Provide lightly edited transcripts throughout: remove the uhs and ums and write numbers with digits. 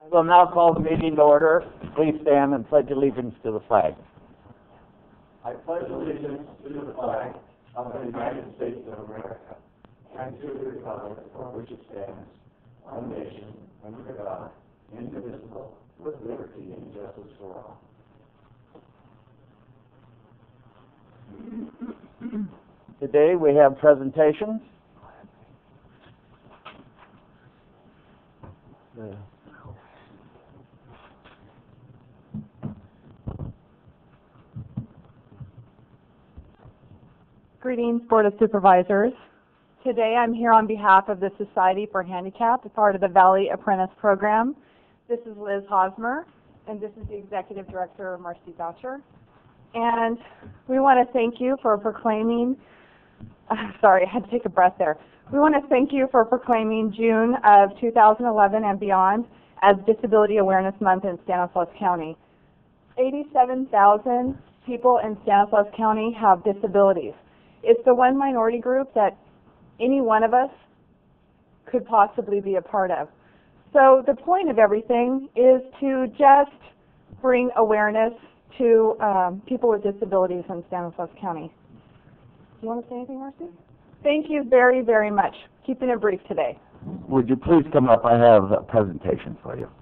I will now call the meeting to order. Please stand and pledge allegiance to the flag. I pledge allegiance to the flag of the United States of America and to the republic for which it stands, one nation, under God, indivisible, with liberty and justice for all. Today we have presentations. Greetings, Board of Supervisors. Today I'm here on behalf of the Society for Handicapped, a part of the Valley Apprentice Program. This is Liz Hosmer, and this is the Executive Director, Marcy Boucher. And we want to thank you for proclaiming, sorry, I had to take a breath there. We want to thank you for proclaiming June of 2011 and beyond as Disability Awareness Month in Stanislaus County. 87,000 people in Stanislaus County have disabilities. It's the one minority group that any one of us could possibly be a part of. So the point of everything is to just bring awareness to people with disabilities in Stanislaus County. Do you want to say anything, Marcy? Thank you very, very much. Keeping it brief today. Would you please come up? I have a presentation for you.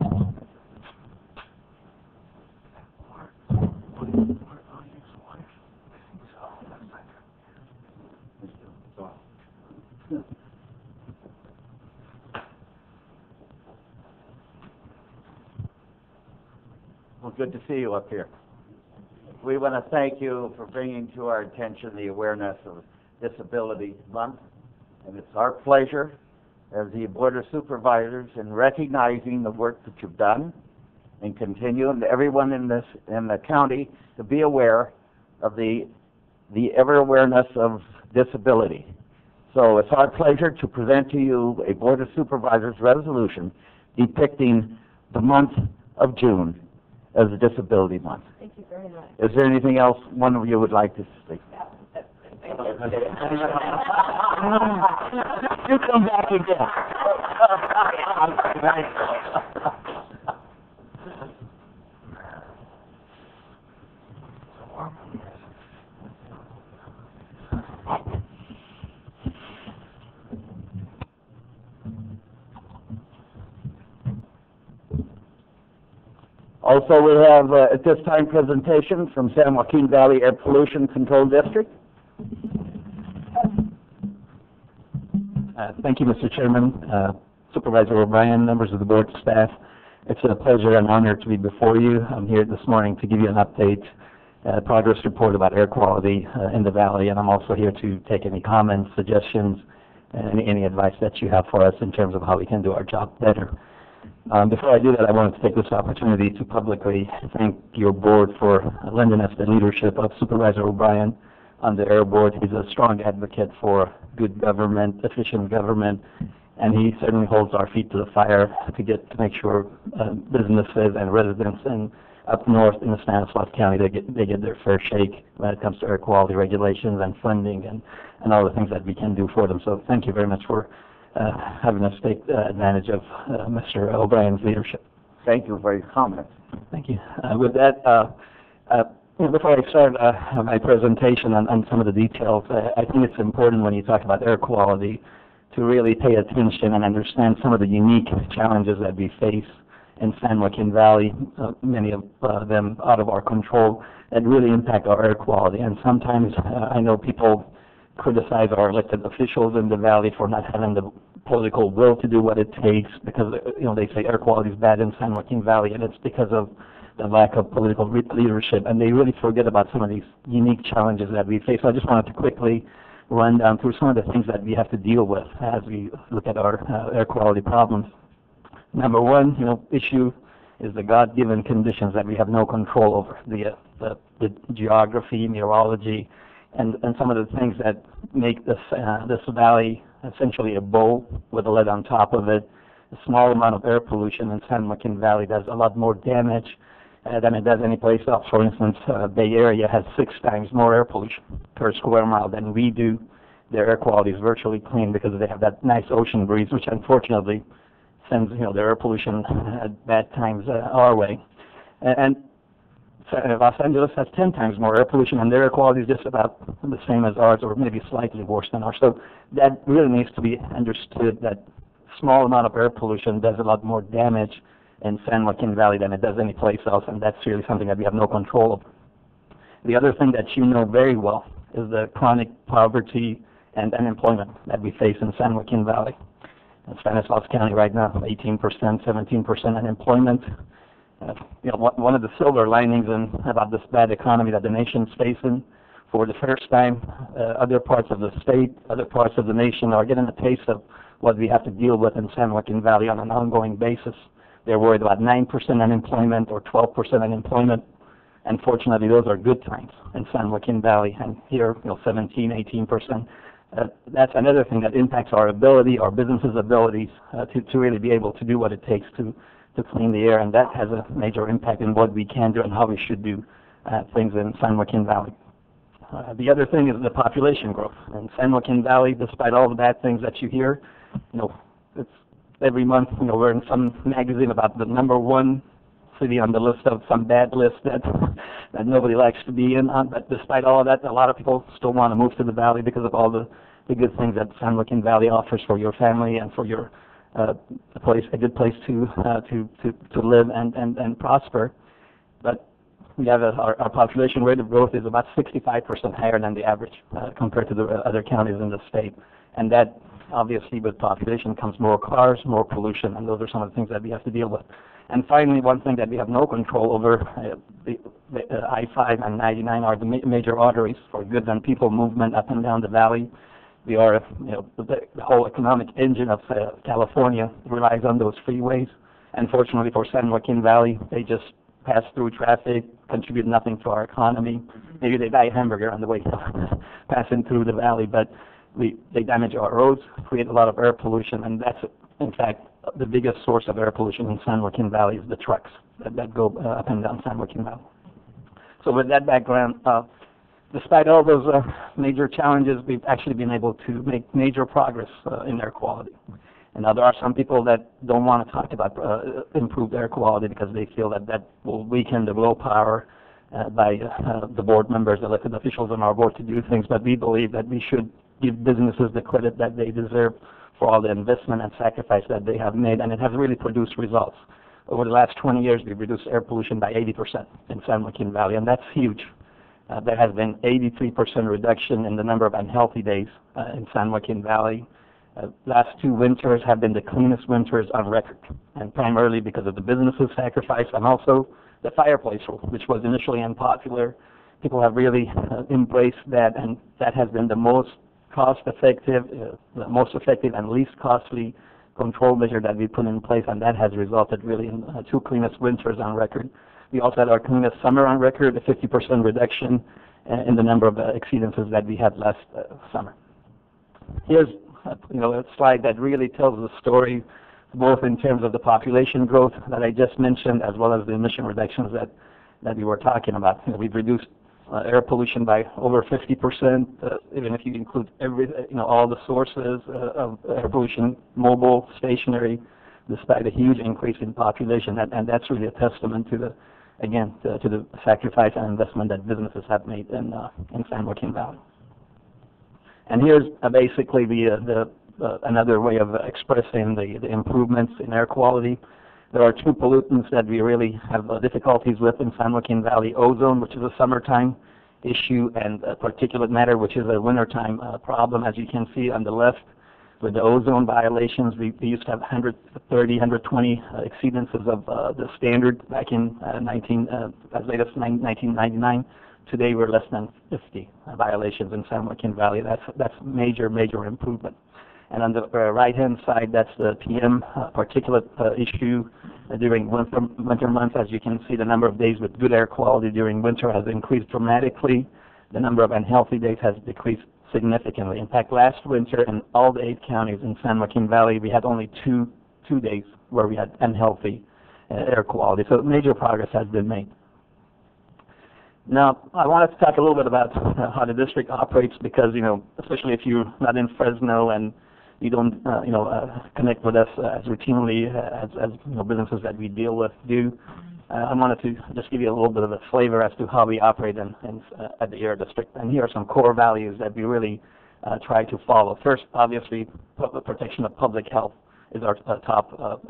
Well, good to see you up here. We want to thank you for bringing to our attention the awareness of Disability Month, and it's our pleasure as the Board of Supervisors in recognizing the work that you've done and continue, and everyone in the county to be aware of the ever awareness of disability. So it's our pleasure to present to you a Board of Supervisors resolution depicting the month of June as a Disability Month. Thank you very much. Is there anything else one of you would like to speak? You come back again. Also, we have at this time presentation from San Joaquin Valley Air Pollution Control District. Thank you, Mr. Chairman, Supervisor O'Brien, members of the board staff. It's a pleasure and honor to be before you. I'm here this morning to give you an update, progress report about air quality in the valley, and I'm also here to take any comments, suggestions, and any advice that you have for us in terms of how we can do our job better. Before I do that, I wanted to take this opportunity to publicly thank your board for lending us the leadership of Supervisor O'Brien on the Air Board. He's a strong advocate for good government, efficient government, and he certainly holds our feet to the fire to make sure businesses and residents up north in the Stanislaus County they get their fair shake when it comes to air quality regulations and funding and all the things that we can do for them. So thank you very much for having us take advantage of Mr. O'Brien's leadership. Thank you for your comments. Thank you. With that, before I start my presentation on some of the details, I think it's important when you talk about air quality to really pay attention and understand some of the unique challenges that we face in San Joaquin Valley, many of them out of our control, that really impact our air quality. And sometimes I know people criticize our elected officials in the valley for not having the political will to do what it takes because, they say air quality is bad in San Joaquin Valley, and it's because of the lack of political leadership, and they really forget about some of these unique challenges that we face. So I just wanted to quickly run down through some of the things that we have to deal with as we look at our air quality problems. Number one, issue is the God-given conditions that we have no control over, the geography, meteorology, and some of the things that make this valley essentially a bowl with a lid on top of it. A small amount of air pollution in San Joaquin Valley does a lot more damage than it does any place else. For instance, Bay Area has 6 times more air pollution per square mile than we do. Their air quality is virtually clean because they have that nice ocean breeze, which unfortunately sends, the air pollution at bad times our way. And Los Angeles has 10 times more air pollution, and their air quality is just about the same as ours, or maybe slightly worse than ours. So that really needs to be understood, that small amount of air pollution does a lot more damage in San Joaquin Valley than it does any place else, and that's really something that we have no control over. The other thing that you know very well is the chronic poverty and unemployment that we face in San Joaquin Valley. In Stanislaus County right now, 18%, 17% unemployment. One of the silver linings about this bad economy that the nation's facing, for the first time, other parts of the state, other parts of the nation are getting a taste of what we have to deal with in San Joaquin Valley on an ongoing basis. They're worried about 9% unemployment or 12% unemployment. Unfortunately, those are good times in San Joaquin Valley, and here, 17, 18%. That's another thing that impacts our ability, our businesses' abilities to really be able to do what it takes to clean the air, and that has a major impact in what we can do and how we should do things in San Joaquin Valley. The other thing is the population growth. In San Joaquin Valley, despite all the bad things that you hear, it's every month, we're in some magazine about the #1 city on the list of some bad list that nobody likes to be in. But despite all of that, a lot of people still want to move to the valley because of all the good things that San Joaquin Valley offers for your family and for your a good place to live and prosper. But we have our population rate of growth is about 65% higher than the average compared to the other counties in the state, and that obviously with population comes more cars, more pollution, and those are some of the things that we have to deal with. And finally, one thing that we have no control over, the I-5 and 99 are the major arteries for goods and people movement up and down the valley. We are, the whole economic engine of California relies on those freeways. Unfortunately for San Joaquin Valley, they just pass through traffic, contribute nothing to our economy. Maybe they buy a hamburger on the way passing through the valley, but they damage our roads, create a lot of air pollution, and that's, in fact, the biggest source of air pollution in San Joaquin Valley is the trucks that go up and down San Joaquin Valley. So with that background, despite all those major challenges, we've actually been able to make major progress in air quality. And now there are some people that don't want to talk about improved air quality because they feel that will weaken the willpower by the board members, elected officials on our board to do things. But we believe that we should give businesses the credit that they deserve for all the investment and sacrifice that they have made, and it has really produced results. Over the last 20 years, we've reduced air pollution by 80% in San Joaquin Valley, and that's huge. There has been 83% reduction in the number of unhealthy days in San Joaquin Valley. Last 2 winters have been the cleanest winters on record, and primarily because of the businesses' sacrifice and also the fireplace rule, which was initially unpopular. People have really embraced that, and that has been the most cost-effective, the most effective and least costly control measure that we put in place, and that has resulted really in 2 cleanest winters on record. We also had our cleanest summer on record, a 50% reduction in the number of exceedances that we had last summer. Here's a slide that really tells the story, both in terms of the population growth that I just mentioned, as well as the emission reductions that we were talking about. We've reduced air pollution by over 50%, even if you include all the sources of air pollution, mobile, stationary, despite a huge increase in population, and that's really a testament to the sacrifice and investment that businesses have made in San Joaquin Valley. And here's basically another way of expressing the improvements in air quality. There are 2 pollutants that we really have difficulties with in San Joaquin Valley: ozone, which is a summertime issue, and particulate matter, which is a wintertime problem. As you can see on the left, with the ozone violations, we used to have 130, 120 exceedances of the standard back in as late as 1999. Today we're less than 50 violations in San Joaquin Valley. That's major improvement. And on the right-hand side, that's the PM particulate issue during winter months. As you can see, the number of days with good air quality during winter has increased dramatically. The number of unhealthy days has decreased significantly. In fact, last winter in all the 8 counties in San Joaquin Valley, we had only two days where we had unhealthy air quality. So major progress has been made. Now, I wanted to talk a little bit about how the district operates because, especially if you're not in Fresno and you don't, connect with us as routinely as businesses that we deal with do. I wanted to just give you a little bit of a flavor as to how we operate at the Air District. And here are some core values that we really try to follow. First, obviously, public protection of public health is our top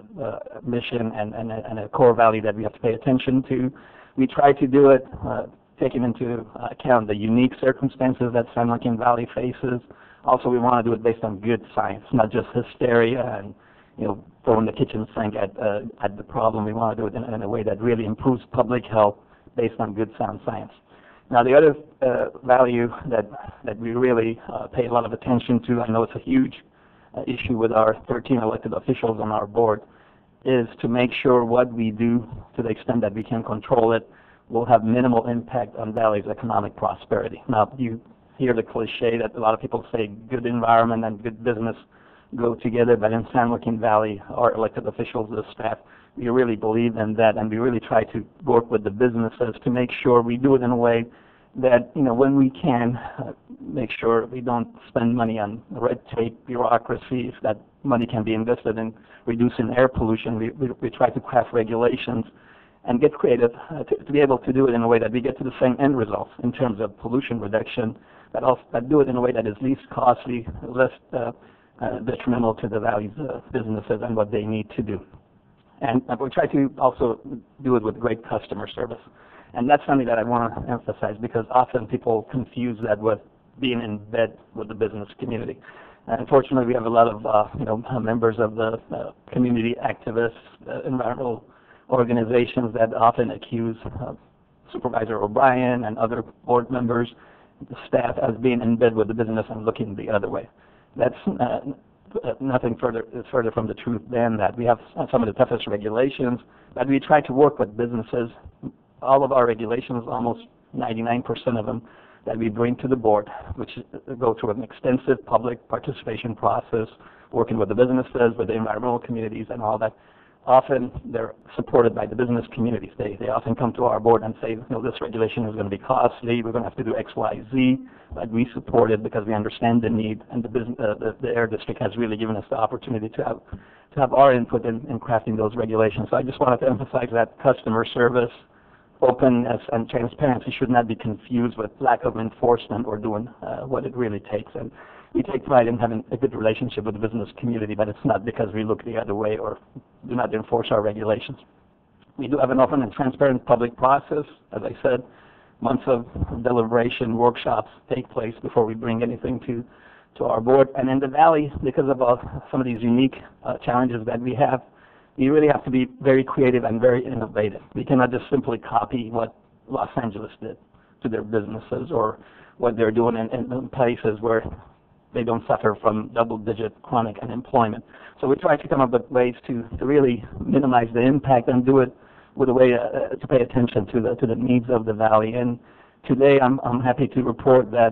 mission and a core value that we have to pay attention to. We try to do it taking into account the unique circumstances that San Joaquin Valley faces. Also, we want to do it based on good science, not just hysteria and throwing the kitchen sink at the problem. We want to do it in a way that really improves public health based on good sound science. Now, the other value that we really pay a lot of attention to, I know it's a huge issue with our 13 elected officials on our board, is to make sure what we do, to the extent that we can control it, will have minimal impact on Valley's economic prosperity. Now, you hear the cliche that a lot of people say good environment and good business go together, but in San Joaquin Valley, our elected officials, the staff, we really believe in that, and we really try to work with the businesses to make sure we do it in a way that, when we can, make sure we don't spend money on red tape, bureaucracy. If that money can be invested in reducing air pollution, we try to craft regulations and get creative to be able to do it in a way that we get to the same end results in terms of pollution reduction, but also do it in a way that is least costly, less detrimental to the values of businesses and what they need to do. And we try to also do it with great customer service. And that's something that I want to emphasize, because often people confuse that with being in bed with the business community. Unfortunately, we have a lot of members of the community activists, environmental organizations that often accuse Supervisor O'Brien and other board members, the staff, as being in bed with the business and looking the other way. That's nothing further from the truth than that. We have some of the toughest regulations, but we try to work with businesses. All of our regulations, almost 99% of them, that we bring to the board, which go through an extensive public participation process, working with the businesses, with the environmental communities and all that. Often they're supported by the business communities. They often come to our board and say, this regulation is going to be costly, we're going to have to do X, Y, Z, but we support it because we understand the need, and the Air District has really given us the opportunity to have our input in crafting those regulations. So I just wanted to emphasize that customer service, openness, and transparency should not be confused with lack of enforcement or doing what it really takes. And we take pride in having a good relationship with the business community, but it's not because we look the other way or do not enforce our regulations. We do have an open and transparent public process. As I said, months of deliberation, workshops take place before we bring anything to our board. And in the Valley, because of some of these unique challenges that we have, you really have to be very creative and very innovative. We cannot just simply copy what Los Angeles did to their businesses or what they're doing in places where they don't suffer from double-digit chronic unemployment. So we try to come up with ways to really minimize the impact and do it with a way to pay attention to the needs of the Valley. And today I'm happy to report that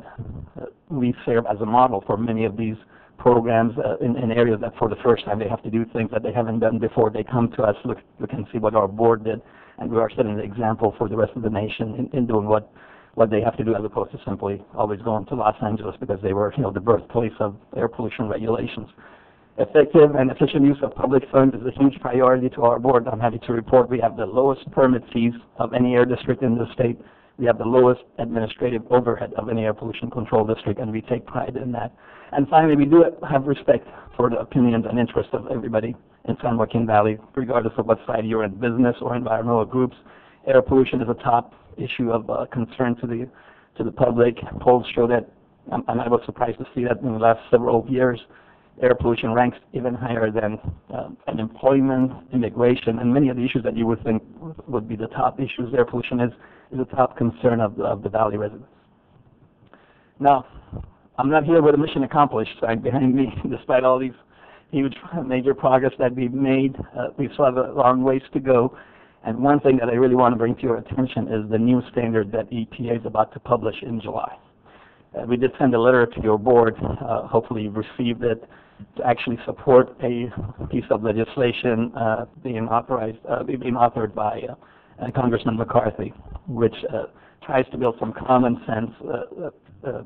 we serve as a model for many of these programs in areas that for the first time they have to do things that they haven't done before. They come to us, look and see what our board did, and we are setting the example for the rest of the nation in doing what they have to do, as opposed to simply always going to Los Angeles because they were the birthplace of air pollution regulations. Effective and efficient use of public funds is a huge priority to our board. I'm happy to report we have the lowest permit fees of any air district in the state. We have the lowest administrative overhead of any air pollution control district, and we take pride in that. And finally, we do have respect for the opinions and interests of everybody in San Joaquin Valley, regardless of what side you're in, business or environmental groups. Air pollution is a top issue of concern to the public. Polls show that, and I was surprised to see that in the last several years, air pollution ranks even higher than unemployment, immigration, and many of the issues that you would think would be the top issues. Air pollution is a top concern of the Valley residents. Now, I'm not here with a mission accomplished sign behind me. Despite all these huge major progress that we've made, we still have a long ways to go. And one thing that I really want to bring to your attention is the new standard that EPA is about to publish in July. We did send a letter to your board, hopefully you've received it, to actually support a piece of legislation being authored by Congressman McCarthy, which tries to build some common sense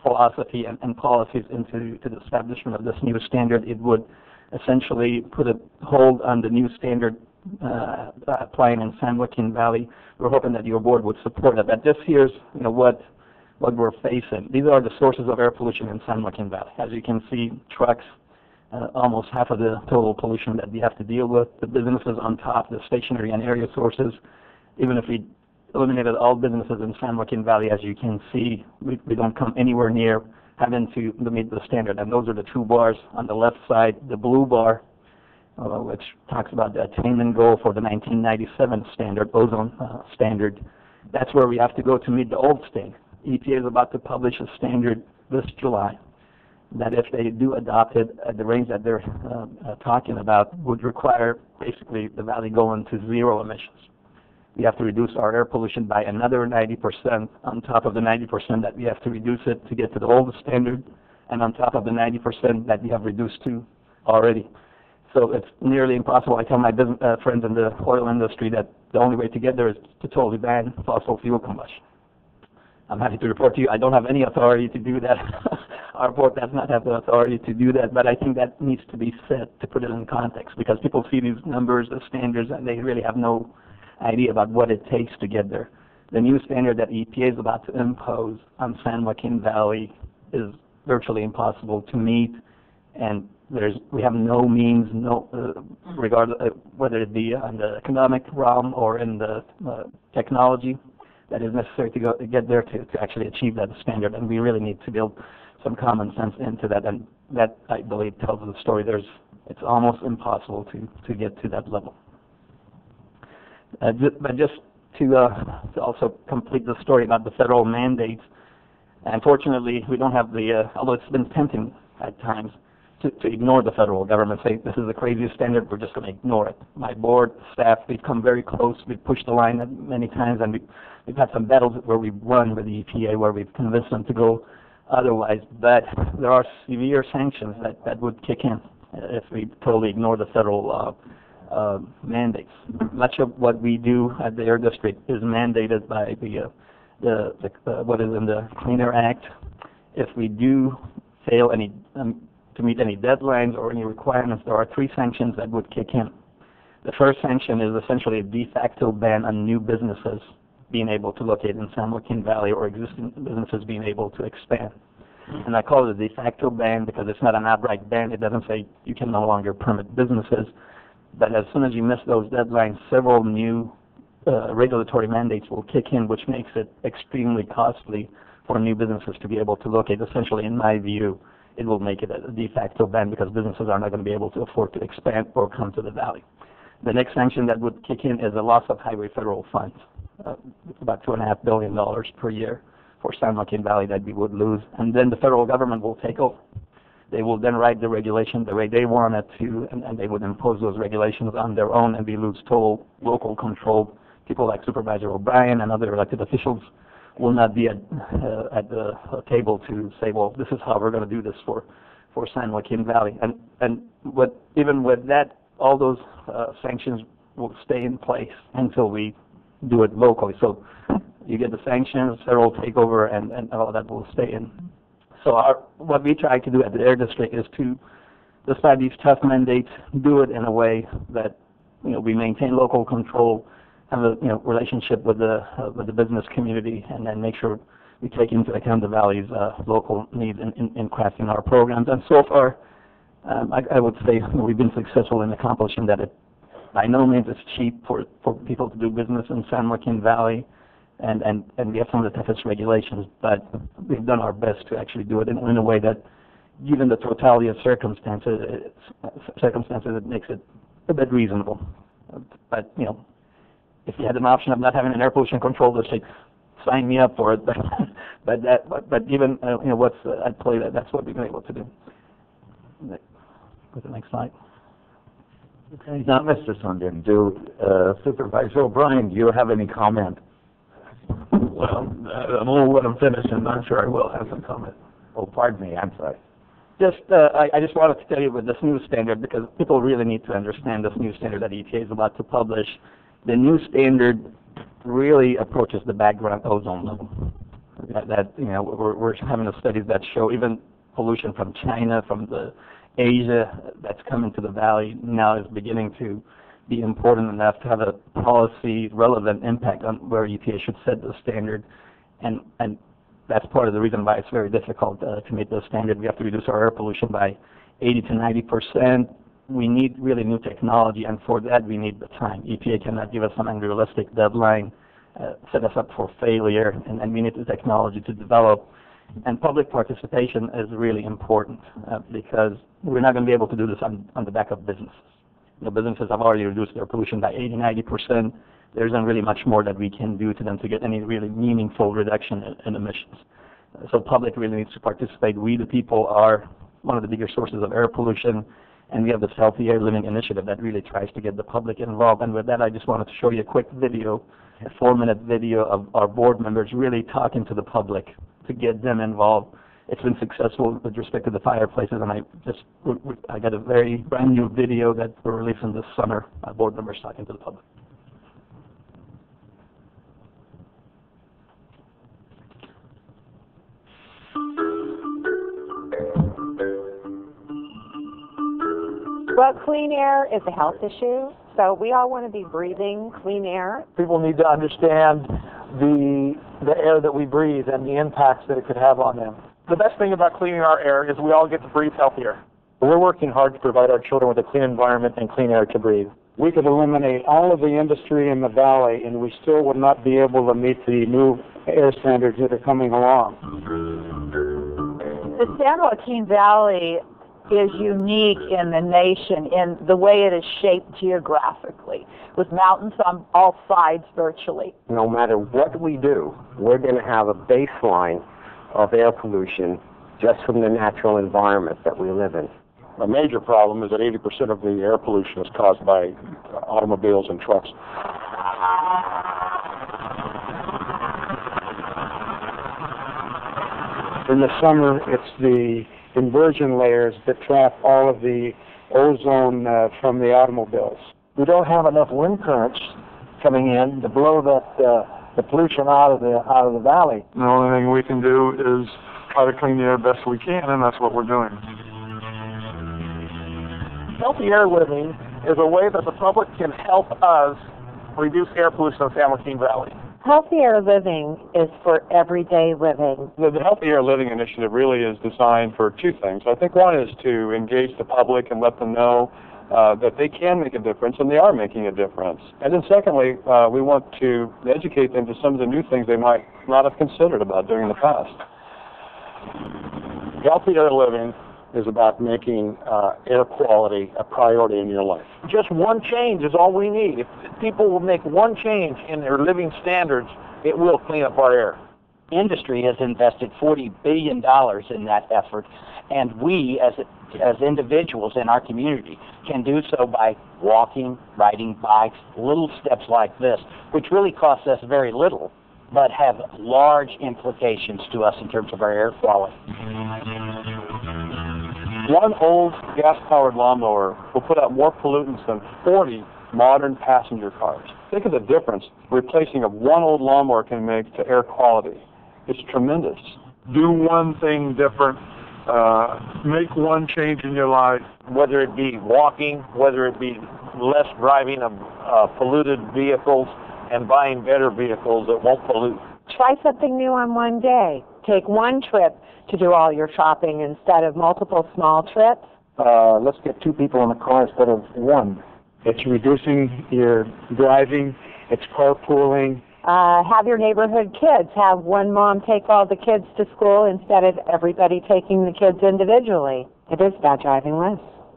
philosophy and policies into the establishment of this new standard. It would essentially put a hold on the new standard applying in San Joaquin Valley. We're hoping that your board would support it. But this here's what we're facing. These are the sources of air pollution in San Joaquin Valley. As you can see, trucks, almost half of the total pollution that we have to deal with. The businesses on top, the stationary and area sources. Even if we eliminated all businesses in San Joaquin Valley, as you can see, we don't come anywhere near having to meet the standard. And those are the two bars on the left side. The blue bar, which talks about the attainment goal for the 1997 standard, ozone standard. That's where we have to go to meet the old standard. EPA is about to publish a standard this July that if they do adopt it at the range that they're talking about, would require basically the valley going to zero emissions. We have to reduce our air pollution by another 90% on top of the 90% that we have to reduce it to get to the old standard, and on top of the 90% that we have reduced to already. So it's nearly impossible. I tell my business, friends in the oil industry that the only way to get there is to totally ban fossil fuel combustion. I'm happy to report to you I don't have any authority to do that. Our board does not have the authority to do that, but I think that needs to be said to put it in context, because people see these numbers, the standards, and they really have no idea about what it takes to get there. The new standard that EPA is about to impose on San Joaquin Valley is virtually impossible to meet, and we have no means, regardless whether it be on the economic realm or in the technology that is necessary to get there to actually achieve that standard. And we really need to build some common sense into that, and that, I believe, tells the story. It's almost impossible to get to that level. But just to also complete the story about the federal mandates, unfortunately, we don't have although it's been tempting at times to ignore the federal government, say this is the craziest standard, we're just going to ignore it. My board, staff, we've come very close, we've pushed the line many times, and we've had some battles where we've won with the EPA, where we've convinced them to go otherwise, but there are severe sanctions that would kick in if we totally ignore the federal mandates. Much of what we do at the Air District is mandated by what is in the Clean Air Act. If we do fail to meet any deadlines or any requirements, there are 3 sanctions that would kick in. The first sanction is essentially a de facto ban on new businesses being able to locate in San Joaquin Valley or existing businesses being able to expand. And I call it a de facto ban because it's not an outright ban. It doesn't say you can no longer permit businesses. But as soon as you miss those deadlines, several new regulatory mandates will kick in, which makes it extremely costly for new businesses to be able to locate. Essentially, in my view, it will make it a de facto ban because businesses are not going to be able to afford to expand or come to the valley. The next sanction that would kick in is the loss of highway federal funds, about $2.5 billion per year for San Joaquin Valley that we would lose. And then the federal government will take over. They will then write the regulation the way they want it to, and they would impose those regulations on their own, and we lose total local control. People like Supervisor O'Brien and other elected officials will not be at the table to say, well, this is how we're going to do this for San Joaquin Valley. And even with that, all those sanctions will stay in place until we do it locally. So you get the sanctions, federal takeover, and all that will stay in. So what we try to do at the Air District is to, despite these tough mandates, do it in a way that we maintain local control, have a relationship with the business community, and then make sure we take into account the Valley's local needs in crafting our programs. And so far, I would say we've been successful in accomplishing that. It by no means is cheap for people to do business in San Joaquin Valley. And we have some of the toughest regulations, but we've done our best to actually do it in a way that, given the totality of circumstances, it makes it a bit reasonable. But if you had an option of not having an air pollution control district, sign me up for it. But even what's at play, that's what we've been able to do. Go to the next slide. Okay. Now, Mr. Sundin, Supervisor O'Brien, do you have any comment? Well, I'm only when I'm finished, and I'm sure I will have some comment. Oh, pardon me, I'm sorry. I just wanted to tell you with this new standard, because people really need to understand this new standard that EPA is about to publish. The new standard really approaches the background ozone level. that you know, we're having studies that show even pollution from China, from the Asia that's coming to the valley now is beginning to be important enough to have a policy relevant impact on where EPA should set the standard, and that's part of the reason why it's very difficult to meet those standards. We have to reduce our air pollution by 80 to 90%. We need really new technology, and for that we need the time. EPA cannot give us some unrealistic deadline, set us up for failure, and we need the technology to develop. And public participation is really important because we're not going to be able to do this on the back of businesses. The businesses have already reduced their pollution by 80, 90%. There isn't really much more that we can do to them to get any really meaningful reduction in emissions. So public really needs to participate. We, the people, are one of the bigger sources of air pollution, and we have this Healthy Air Living initiative that really tries to get the public involved. And with that, I just wanted to show you a quick video, a 4-minute video of our board members really talking to the public to get them involved. It's been successful with respect to the fireplaces, and I got a very brand new video that we're releasing this summer. Our board members talking to the public. Well, clean air is a health issue, so we all want to be breathing clean air. People need to understand the air that we breathe and the impacts that it could have on them. The best thing about cleaning our air is we all get to breathe healthier. We're working hard to provide our children with a clean environment and clean air to breathe. We could eliminate all of the industry in the valley, and we still would not be able to meet the new air standards that are coming along. The San Joaquin Valley is unique in the nation in the way it is shaped geographically, with mountains on all sides virtually. No matter what we do, we're going to have a baseline of air pollution just from the natural environment that we live in. A major problem is that 80% of the air pollution is caused by automobiles and trucks. In the summer, it's the inversion layers that trap all of the ozone from the automobiles. We don't have enough wind currents coming in to blow the pollution out of the valley. The only thing we can do is try to clean the air best we can, and that's what we're doing. Healthy air living is a way that the public can help us reduce air pollution in the San Joaquin Valley. Healthy air living is for everyday living. The Healthy Air Living initiative really is designed for two things. I think one is to engage the public and let them know that they can make a difference, and they are making a difference. And then secondly, we want to educate them to some of the new things they might not have considered about doing in the past. Healthy Air Living is about making air quality a priority in your life. Just one change is all we need. If people will make one change in their living standards, it will clean up our air. Industry has invested $40 billion in that effort, and we as individuals in our community can do so by walking, riding bikes, little steps like this, which really cost us very little, but have large implications to us in terms of our air quality. One old gas-powered lawnmower will put out more pollutants than 40 modern passenger cars. Think of the difference replacing of one old lawnmower can make to air quality. It's tremendous. Do one thing different. Make one change in your life. Whether it be walking, whether it be less driving of polluted vehicles, and buying better vehicles that won't pollute. Try something new on one day. Take one trip to do all your shopping instead of multiple small trips. Let's get 2 people in the car instead of 1. It's reducing your driving. It's carpooling. Have your neighborhood kids. Have one mom take all the kids to school instead of everybody taking the kids individually. It is about driving less.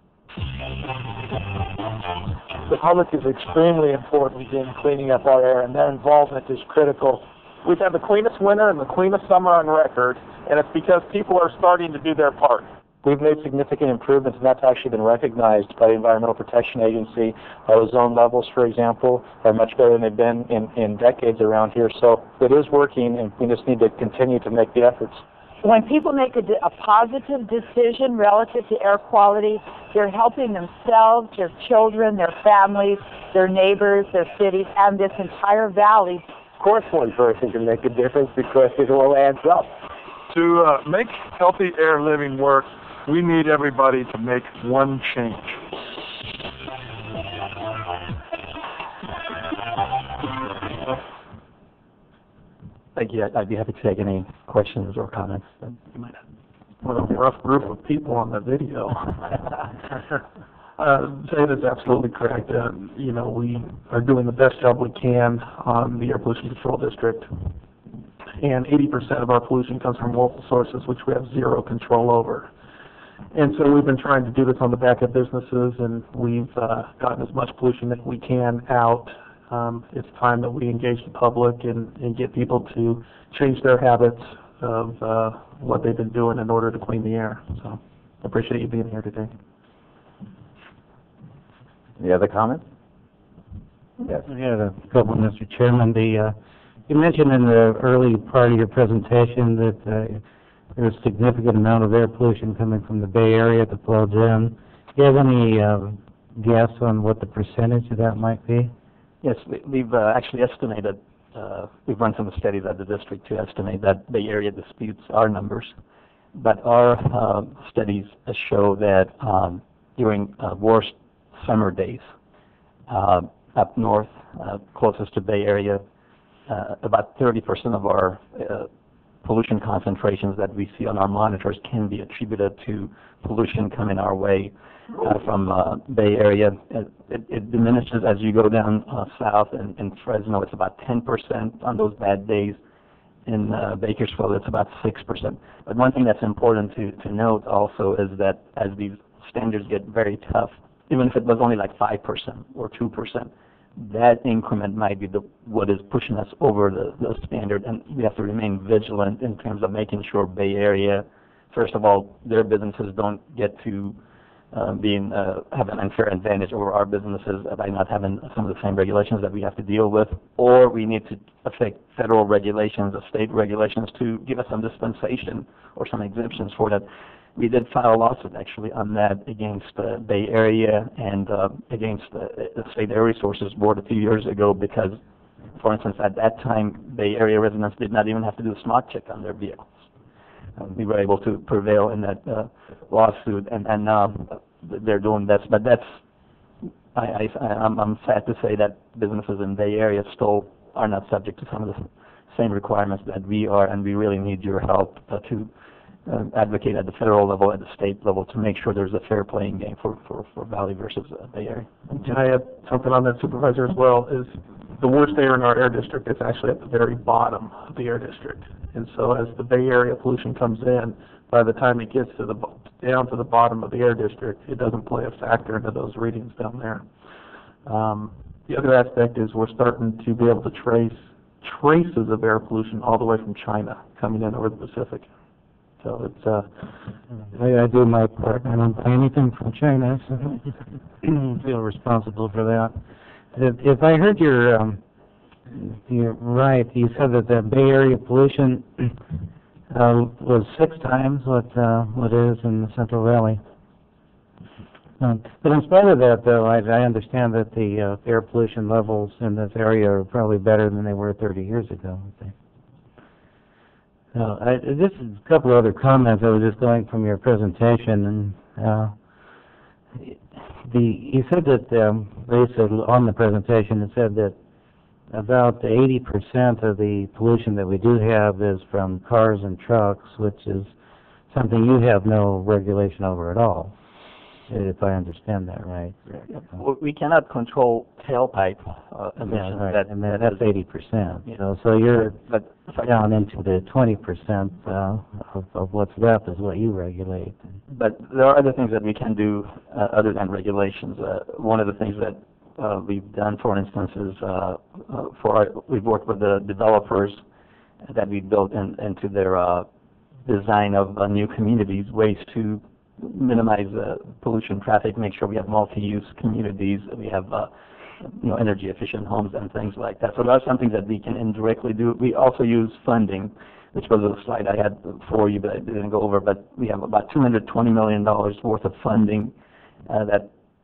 The public is extremely important in cleaning up our air, and their involvement is critical. We've had the cleanest winter and the cleanest summer on record, and it's because people are starting to do their part. We've made significant improvements, and that's actually been recognized by the Environmental Protection Agency. Our ozone levels, for example, are much better than they've been in decades around here. So it is working, and we just need to continue to make the efforts. When people make a positive decision relative to air quality, they're helping themselves, their children, their families, their neighbors, their cities, and this entire valley Of course one person can make a difference because it all adds up. To make healthy air living work, we need everybody to make one change. Thank you. I'd be happy to take any questions or comments that you might have. What a rough group of people on the video. Zane is absolutely correct. We are doing the best job we can on the Air Pollution Control District. And 80% of our pollution comes from local sources, which we have zero control over. And so we've been trying to do this on the back of businesses, and we've gotten as much pollution as we can out. It's time that we engage the public and get people to change their habits of what they've been doing in order to clean the air. So I appreciate you being here today. Any other comments? Yes. I had a couple, Mr. Chairman. You mentioned in the early part of your presentation that there's a significant amount of air pollution coming from the Bay Area that flows in. Do you have any guess on what the percentage of that might be? Yes, we've actually estimated, we've run some studies at the district to estimate that Bay Area disputes our numbers. But our studies show that during worst summer days up north, closest to Bay Area, about 30% of our pollution concentrations that we see on our monitors can be attributed to pollution coming our way from Bay Area. It diminishes as you go down south. In Fresno, it's about 10% on those bad days. In Bakersfield, it's about 6%. But one thing that's important to note also is that as these standards get very tough, even if it was only like 5% or 2%, that increment might be what is pushing us over the standard, and we have to remain vigilant in terms of making sure Bay Area, first of all, their businesses don't get to have an unfair advantage over our businesses by not having some of the same regulations that we have to deal with, or we need to affect federal regulations or state regulations to give us some dispensation or some exemptions for that. We did file a lawsuit actually on that against the Bay Area and against the State Air Resources Board a few years ago because, for instance, at that time, Bay Area residents did not even have to do a smog check on their vehicles. We were able to prevail in that lawsuit, and now they're doing this. But that's, I'm sad to say that businesses in Bay Area still are not subject to some of the same requirements that we are, and we really need your help to advocate at the federal level, at the state level, to make sure there's a fair playing game for Valley versus Bay Area. Can I add something on that, Supervisor, as well? Is the worst air in our air district is actually at the very bottom of the air district. And so as the Bay Area pollution comes in, by the time it gets to down to the bottom of the air district, it doesn't play a factor into those readings down there. The other aspect is we're starting to be able to trace traces of air pollution all the way from China coming in over the Pacific. So it's I do my part. I don't buy anything from China, so I don't feel responsible for that. If I heard you're right, you said that the Bay Area pollution was 6 times what is in the Central Valley. But in spite of that, though, I understand that the air pollution levels in this area are probably better than they were 30 years ago. This is a couple of other comments I was just going from your presentation, and you said that they said on the presentation it said that about 80% of the pollution that we do have is from cars and trucks, which is something you have no regulation over at all, if I understand that right. Well, we cannot control tailpipe emissions. Yeah, right. And that's 80%. You know, so you're down into the 20% of what's left is what you regulate. But there are other things that we can do other than regulations. One of the things that we've done, for instance, is we've worked with the developers that we built into their design of new communities, ways to minimize pollution traffic, make sure we have multi-use communities, we have energy efficient homes and things like that. So that's something that we can indirectly do. We also use funding, which was a slide I had for you, but I didn't go over. But we have about $220 million worth of funding that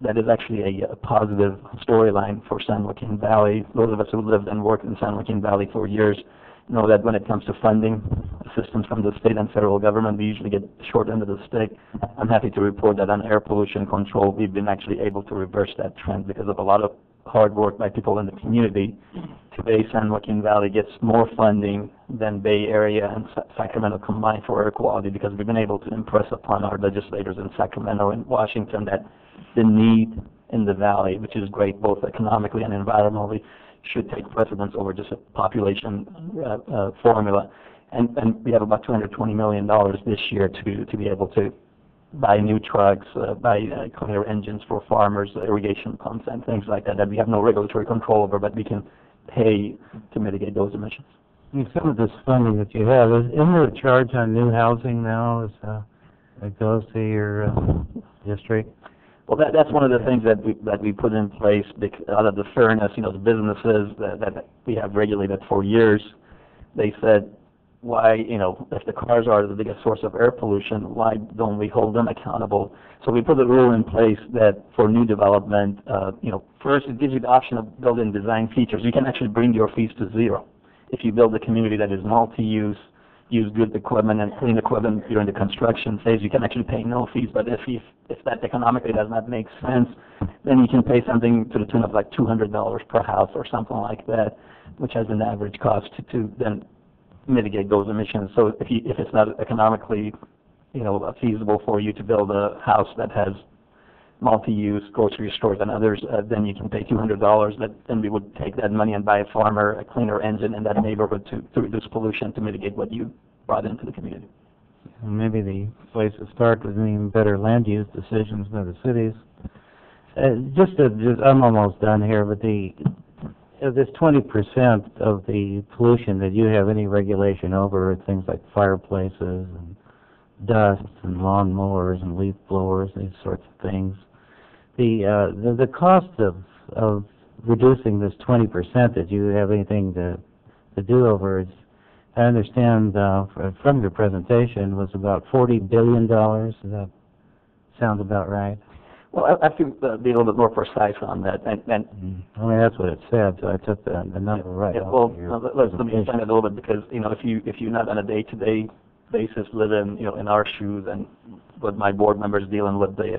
that is actually a positive storyline for San Joaquin Valley. Those of us who lived and worked in San Joaquin Valley for years know that when it comes to funding assistance from the state and federal government, we usually get the short end of the stick. I'm happy to report that on air pollution control, we've been actually able to reverse that trend because of a lot of hard work by people in the community. Today, San Joaquin Valley gets more funding than Bay Area and Sacramento combined for air quality because we've been able to impress upon our legislators in Sacramento and Washington that the need in the valley, which is great both economically and environmentally, should take precedence over just a population formula. And we have about $220 million this year to be able to buy new trucks, buy cleaner engines for farmers, irrigation pumps, and things like that we have no regulatory control over, but we can pay to mitigate those emissions. And some of this funding that you have, isn't there a charge on new housing now that goes to your district? Well, that's one of the things that we put in place out of the fairness. The businesses that we have regulated for years, they said, why, if the cars are the biggest source of air pollution, why don't we hold them accountable? So we put a rule in place that for new development, first it gives you the option of building design features. You can actually bring your fees to zero. If you build a community that is multi-use, use good equipment and clean equipment during the construction phase, you can actually pay no fees. But if that economically does not make sense, then you can pay something to the tune of like $200 per house or something like that, which has an average cost to then mitigate those emissions. So if it's not economically, feasible for you to build a house that has multi-use grocery stores and others, then you can pay $200. Then we would take that money and buy a farmer a cleaner engine in that neighborhood to reduce pollution, to mitigate what you brought into the community. Maybe the place to start would mean better land use decisions by the cities. I'm almost done here, but this 20% of the pollution that you have any regulation over, things like fireplaces and dust and lawnmowers and leaf blowers, these sorts of things. The cost of reducing this 20% that you have anything to do over is, I understand from your presentation, was about $40 billion. Does that sound about right? Well, I have to be a little bit more precise on that. And that's what it said, so I took the number right. Yeah, well, let me explain it a little bit because if you're not on a day-to-day basis living in our shoes and with my board members dealing with the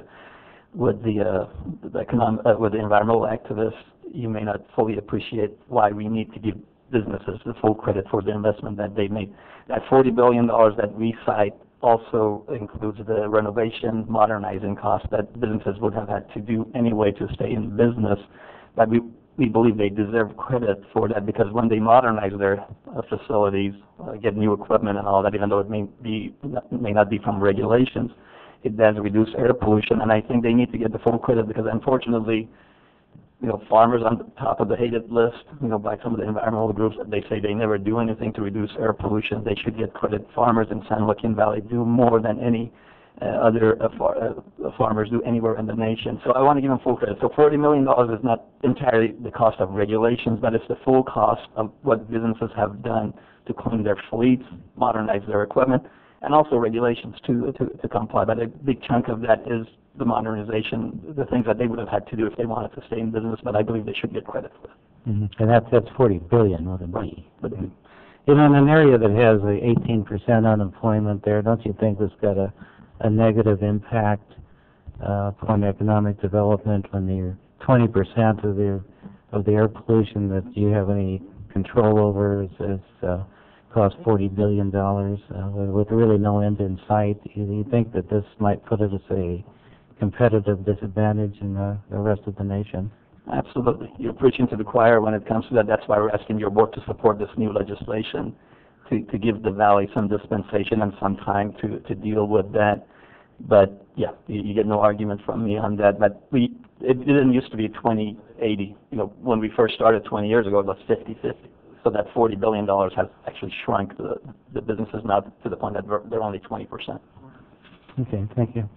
environmental activists, you may not fully appreciate why we need to give businesses the full credit for the investment that they made. That $40 billion that we cite also includes the renovation, modernizing costs that businesses would have had to do anyway to stay in business. But we believe they deserve credit for that because when they modernize their facilities, get new equipment and all that, even though it may not be from regulations, it does reduce air pollution. And I think they need to get the full credit because unfortunately, farmers on the top of the hated list, by some of the environmental groups, they say they never do anything to reduce air pollution. They should get credit. Farmers in San Joaquin Valley do more than any other farmers do anywhere in the nation. So I want to give them full credit. So $40 million is not entirely the cost of regulations, but it's the full cost of what businesses have done to clean their fleets, modernize their equipment, and also regulations to comply. But a big chunk of that is the modernization, the things that they would have had to do if they wanted to stay in business, but I believe they should get credit for that. Mm-hmm. And that's $40 billion, not a B. But in an area that has 18% unemployment there, don't you think this got a negative impact upon economic development when you're 20% of the air pollution that you have any control over is cost $40 billion with really no end in sight? Do you think that this might put it as a competitive disadvantage in the rest of the nation? Absolutely. You're preaching to the choir when it comes to that. That's why we're asking your board to support this new legislation to give the Valley some dispensation and some time to deal with that. But yeah, you get no argument from me on that. But it didn't used to be 20/80. When we first started 20 years ago, it was 50/50. So that $40 billion has actually shrunk the businesses now to the point that they're only 20%. Okay, thank you.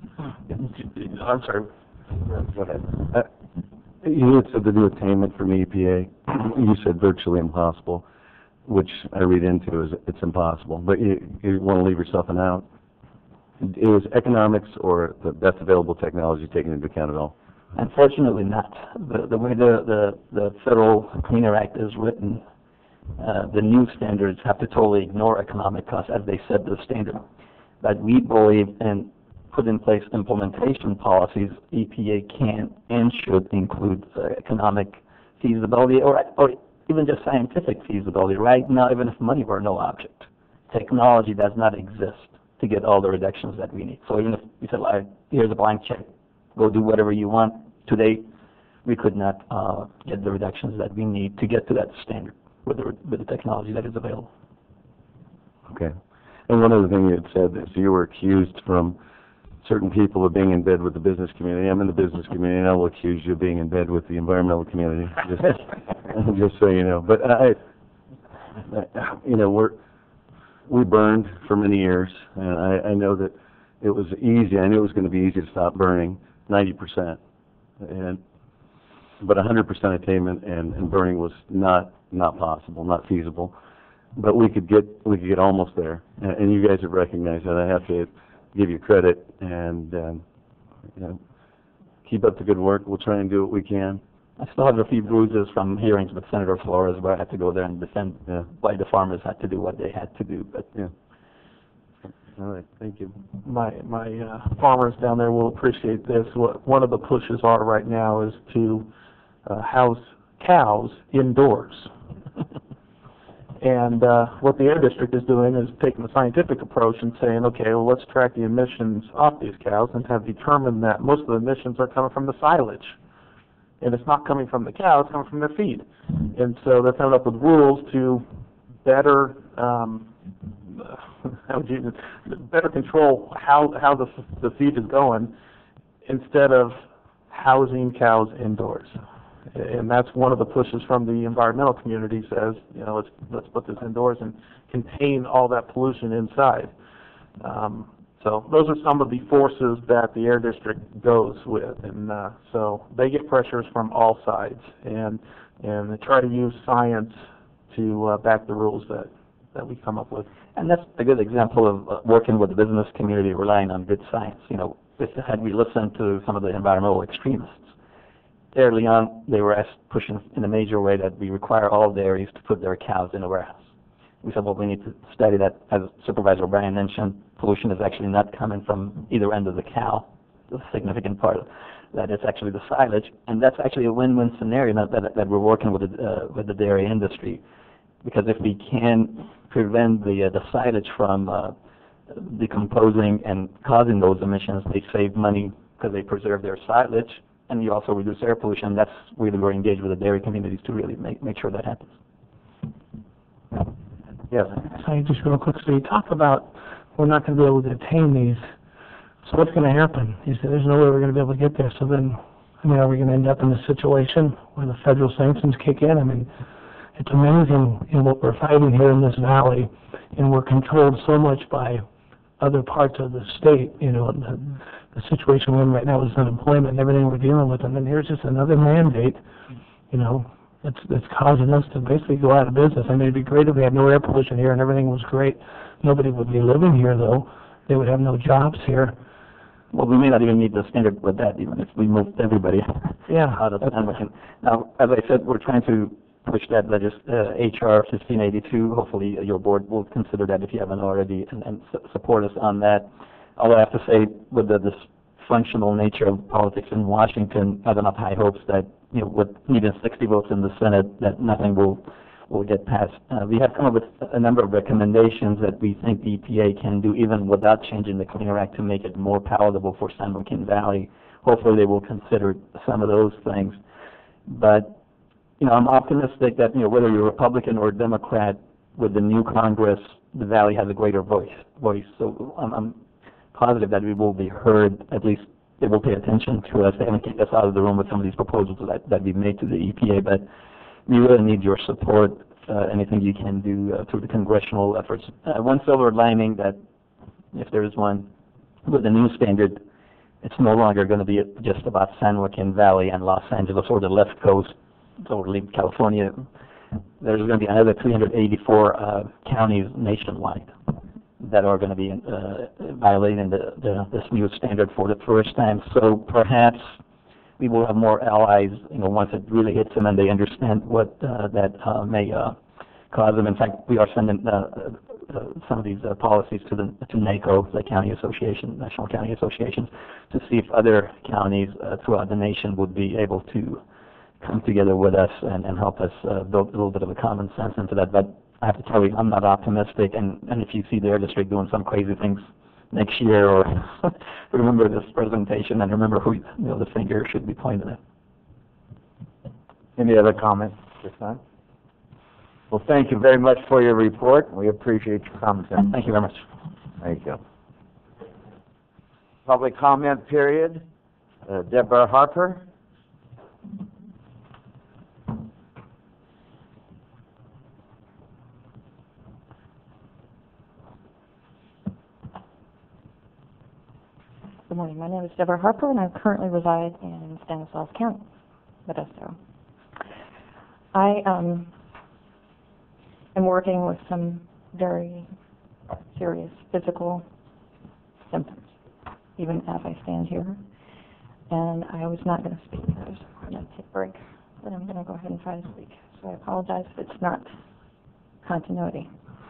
I'm sorry. Go ahead. You had said the new attainment from EPA. You said virtually impossible, which I read into as it's impossible. But you want to leave yourself an out. It was economics or the best available technology taken into account at all? Unfortunately not. The way the Federal Clean Air Act is written, the new standards have to totally ignore economic costs as they set the standard. But we believe and put in place implementation policies, EPA can and should include economic feasibility or even just scientific feasibility. Right now, even if money were no object, technology does not exist to get all the reductions that we need. So even if we said, here's a blank check, go do whatever you want, today we could not get the reductions that we need to get to that standard with the technology that is available. Okay. And one other thing you had said is you were accused from certain people of being in bed with the business community. I'm in the business community, and I will accuse you of being in bed with the environmental community. Just so you know. But we burned for many years, and I know that it was easy. I knew it was going to be easy to stop burning 90%, but 100% attainment and burning was not possible, not feasible. But we could get almost there, and you guys have recognized that. I have to give you credit, and keep up the good work. We'll try and do what we can. I still have a few bruises from hearings with Senator Flores where I had to go there and defend why the farmers had to do what they had to do. But all right, thank you. My farmers down there will appreciate this. One of the pushes are right now is to house cows indoors. And what the Air District is doing is taking a scientific approach and saying, okay, well, let's track the emissions off these cows and have determined that most of the emissions are coming from the silage. And it's not coming from the cow, it's coming from their feed. And so they're coming up with rules to better better control how the feed is going instead of housing cows indoors. And that's one of the pushes from the environmental community says, let's put this indoors and contain all that pollution inside. So those are some of the forces that the Air District goes with, and so they get pressures from all sides, and they try to use science to back the rules that we come up with. And that's a good example of working with the business community, relying on good science. Had we listened to some of the environmental extremists, early on they were pushing in a major way that we require all dairies to put their cows in a warehouse. We said, well, we need to study that. As Supervisor O'Brien mentioned, pollution is actually not coming from either end of the cow. The significant part of that is actually the silage, and that's actually a win-win scenario that we're working with the dairy industry, because if we can prevent the silage from decomposing and causing those emissions, they save money because they preserve their silage, and you also reduce air pollution. That's really where we're engaged with the dairy communities to really make sure that happens. Yes. Sorry, just real quick. So you talk about we're not going to be able to attain these. So what's going to happen? You said there's no way we're going to be able to get there. So then, are we going to end up in a situation where the federal sanctions kick in? It's amazing what we're fighting here in this valley, and we're controlled so much by other parts of the state. The situation we're in right now is unemployment and everything we're dealing with, and then here's just another mandate, that's causing us to basically go out of business. It'd be great if we had no air pollution here and everything was great. Nobody would be living here, though. They would have no jobs here. Well, we may not even meet the standard with that, even if we moved everybody out of San Joaquin. Now, as I said, we're trying to push that HR 1582. Hopefully your board will consider that if you haven't already and support us on that. Although I have to say, with the dysfunctional nature of politics in Washington, I don't have high hopes that, with needing 60 votes in the Senate, that nothing will get passed. We have come up with a number of recommendations that we think the EPA can do even without changing the Clean Air Act to make it more palatable for San Joaquin Valley. Hopefully they will consider some of those things. But, I'm optimistic that, whether you're Republican or Democrat, with the new Congress, the Valley has a greater voice. So I'm positive that we will be heard. At least they will pay attention to us. They haven't kicked us out of the room with some of these proposals that we've made to the EPA, but we really need your support, anything you can do through the congressional efforts. One silver lining that, if there is one, with the new standard, it's no longer going to be just about San Joaquin Valley and Los Angeles or the left coast, or California. There's going to be another 384 counties nationwide that are going to be violating this new standard for the first time. So perhaps we will have more allies, once it really hits them and they understand what that may cause them. In fact, we are sending some of these policies to NACO, the county association, national county associations, to see if other counties throughout the nation would be able to come together with us and help us build a little bit of a common sense into that. But I have to tell you, I'm not optimistic, and if you see the Air District doing some crazy things next year, or remember this presentation and remember who the finger should be pointed at. Any other comments this time? Well, thank you very much for your report. We appreciate your commentary. Thank you very much. Thank you. Public comment period. Deborah Harper. Good morning. My name is Deborah Harper, and I currently reside in Stanislaus County, Modesto. I am working with some very serious physical symptoms, even as I stand here. And I was not going to speak. I was going to take a break, but I'm going to go ahead and try to speak. So I apologize if it's not continuity.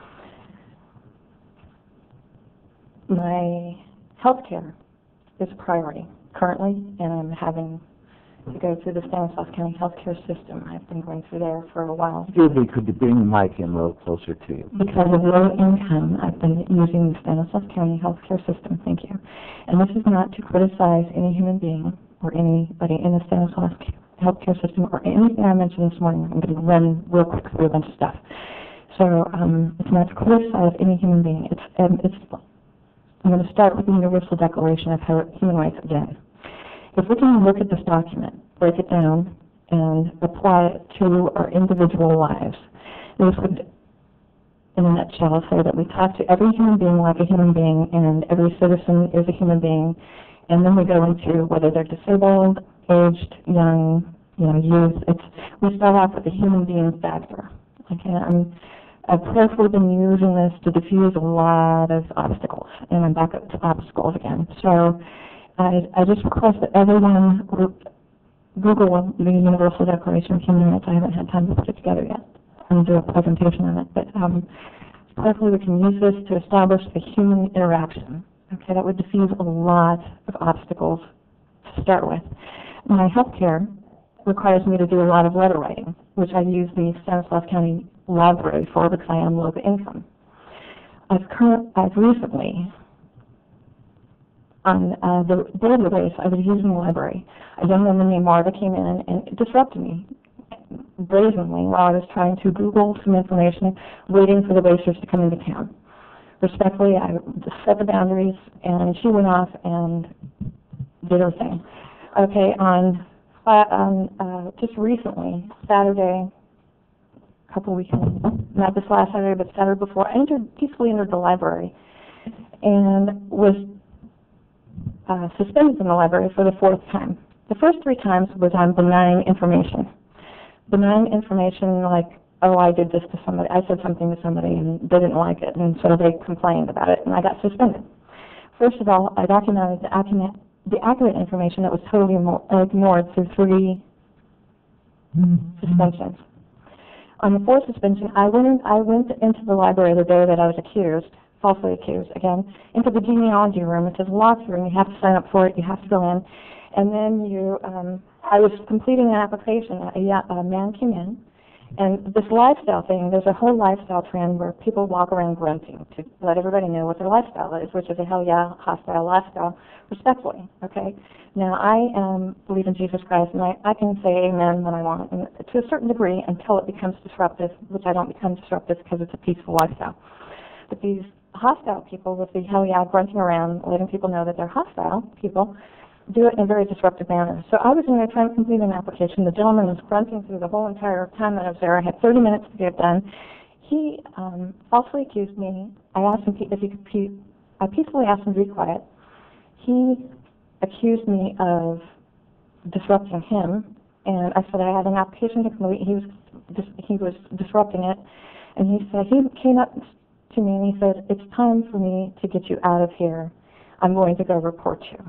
My health care is a priority currently, and I'm having to go through the Stanislaus County healthcare system. I've been going through there for a while. Excuse me, could you bring the mic in a little closer to you? Because of low income, I've been using the Stanislaus County healthcare system. Thank you. And this is not to criticize any human being or anybody in the Stanislaus healthcare system or anything I mentioned this morning. I'm going to run real quick through a bunch of stuff. So it's not to criticize any human being. I'm going to start with the Universal Declaration of Human Rights again. If we can look at this document, break it down, and apply it to our individual lives, this would, in a nutshell, say that we talk to every human being like a human being, and every citizen is a human being, and then we go into whether they're disabled, aged, young, youth. We start off with the human being factor. Okay, I've prayerfully been using this to diffuse a lot of obstacles, and I'm back up to obstacles again. So I just request that everyone Google the Universal Declaration of Human Rights. I haven't had time to put it together yet and do a presentation on it, but prayerfully we can use this to establish a human interaction. Okay, that would diffuse a lot of obstacles to start with. My health care requires me to do a lot of letter writing, which I use the Stanislaus County Library for because I am low income. I've recently, on the daily basis, I was using the library. A young woman named Marva came in and disrupted me brazenly while I was trying to Google some information, waiting for the racers to come into town. Respectfully, I set the boundaries, and she went off and did her thing. Okay, just recently, Saturday, a couple weekends, not this last Saturday, but Saturday before, I peacefully entered the library and was suspended from the library for the fourth time. The first three times was on benign information. Benign information like, oh, I did this to somebody, I said something to somebody and they didn't like it, and so they complained about it, and I got suspended. First of all, I documented the accurate information that was totally ignored through three suspensions. On the fourth suspension, I went into the library the day that I was accused, falsely accused again, into the genealogy room. It says locked room. You have to sign up for it. You have to go in. And then I was completing an application. A man came in, and this lifestyle thing, there's a whole lifestyle trend where people walk around grunting to let everybody know what their lifestyle is, which is a hell yeah, hostile lifestyle, respectfully, okay? Now, I believe in Jesus Christ, and I can say amen when I want, and to a certain degree until it becomes disruptive, which I don't become disruptive because it's a peaceful lifestyle. But these hostile people with the hell yeah grunting around, letting people know that they're hostile people, do it in a very disruptive manner. So I was in there trying to complete an application. The gentleman was grunting through the whole entire time that I was there. I had 30 minutes to get it done. He falsely accused me. I asked him if he could I peacefully asked him to be quiet. He accused me of disrupting him, and I said I had an application to complete. He was disrupting it, and he came up to me and he said, "It's time for me to get you out of here. I'm going to go report you."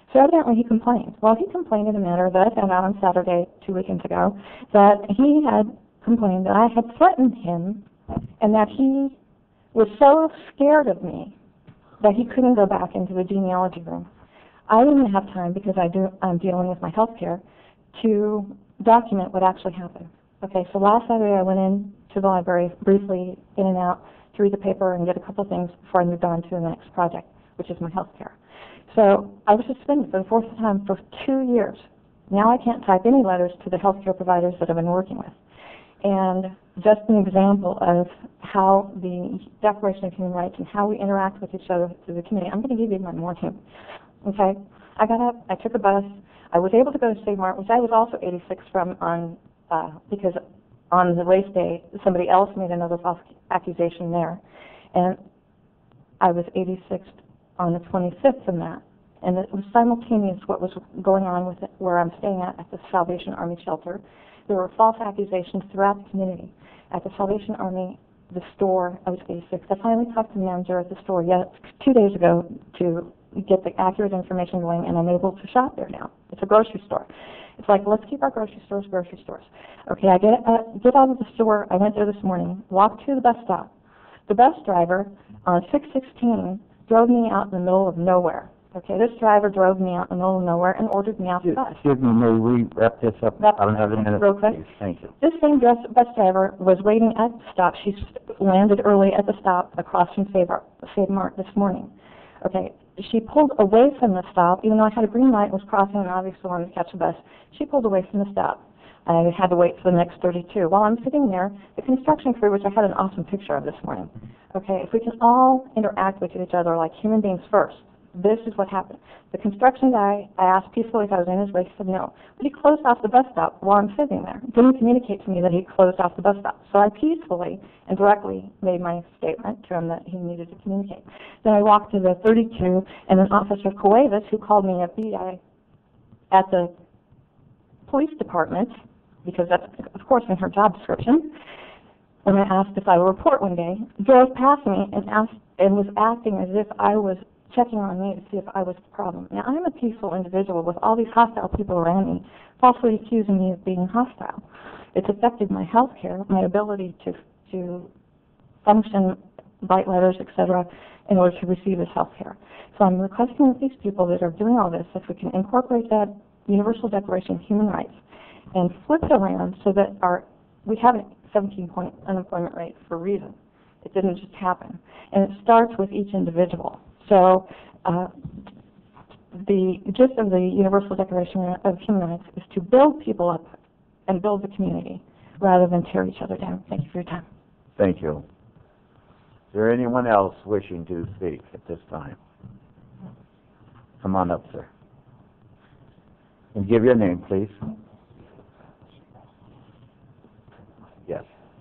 So evidently he complained. Well, he complained in a manner that I found out on Saturday, 2 weekends ago, that he had complained that I had threatened him and that he was so scared of me that he couldn't go back into the genealogy room. I didn't have time, because I'm dealing with my health care, to document what actually happened. Okay, so last Saturday I went in to the library briefly, in and out, to read the paper and get a couple things before I moved on to the next project, which is my health care. So I was suspended for the fourth time for 2 years. Now I can't type any letters to the health care providers that I've been working with. And just an example of how the Declaration of Human Rights and how we interact with each other through the community. I'm going to give you my morning. Okay? I got up, I took a bus, I was able to go to Save Mart, which I was also 86 from because on the race day, somebody else made another false accusation there. And I was 86 on the 25th from that. And it was simultaneous what was going on with it, where I'm staying at the Salvation Army shelter. There were false accusations throughout the community. At the Salvation Army, the store, I was 86. I finally talked to the manager at the store 2 days ago to get the accurate information going, and I'm able to shop there now. It's a grocery store. It's like, let's keep our grocery stores grocery stores. Okay, I get out of the store. I went there this morning, walked to the bus stop. The bus driver on 616 drove me out in the middle of nowhere. Okay, this driver drove me out in the middle of nowhere and ordered me off the bus. Excuse me, may we wrap this up? I don't have a minute. Real quick. Please. Thank you. This same bus driver was waiting at the stop. She landed early at the stop across from Save Mart this morning. Okay, she pulled away from the stop, even though I had a green light and was crossing and obviously wanted to catch a bus. She pulled away from the stop. I had to wait for the next 32. While I'm sitting there, the construction crew, which I had an awesome picture of this morning. Okay, if we can all interact with each other like human beings first, this is what happened. The construction guy, I asked peacefully if I was in his way. He said no. But he closed off the bus stop while I'm sitting there. He didn't communicate to me that he closed off the bus stop. So I peacefully and directly made my statement to him that he needed to communicate. Then I walked to the 32, and then Officer Cuevas, who called me a BI at the police department, because that's, of course, in her job description, when I asked if I would report one day, drove past me and was acting as if I was checking on me to see if I was the problem. Now, I'm a peaceful individual with all these hostile people around me, falsely accusing me of being hostile. It's affected my health care, my ability to function, write letters, etc., in order to receive this health care. So I'm requesting of these people that are doing all this, if we can incorporate that Universal Declaration of Human Rights and flip it around so that we have a 17-point unemployment rate for a reason. It didn't just happen. And it starts with each individual. So the gist of the Universal Declaration of Human Rights is to build people up and build the community rather than tear each other down. Thank you for your time. Thank you. Is there anyone else wishing to speak at this time? Come on up, sir. And give your name, please. Yes.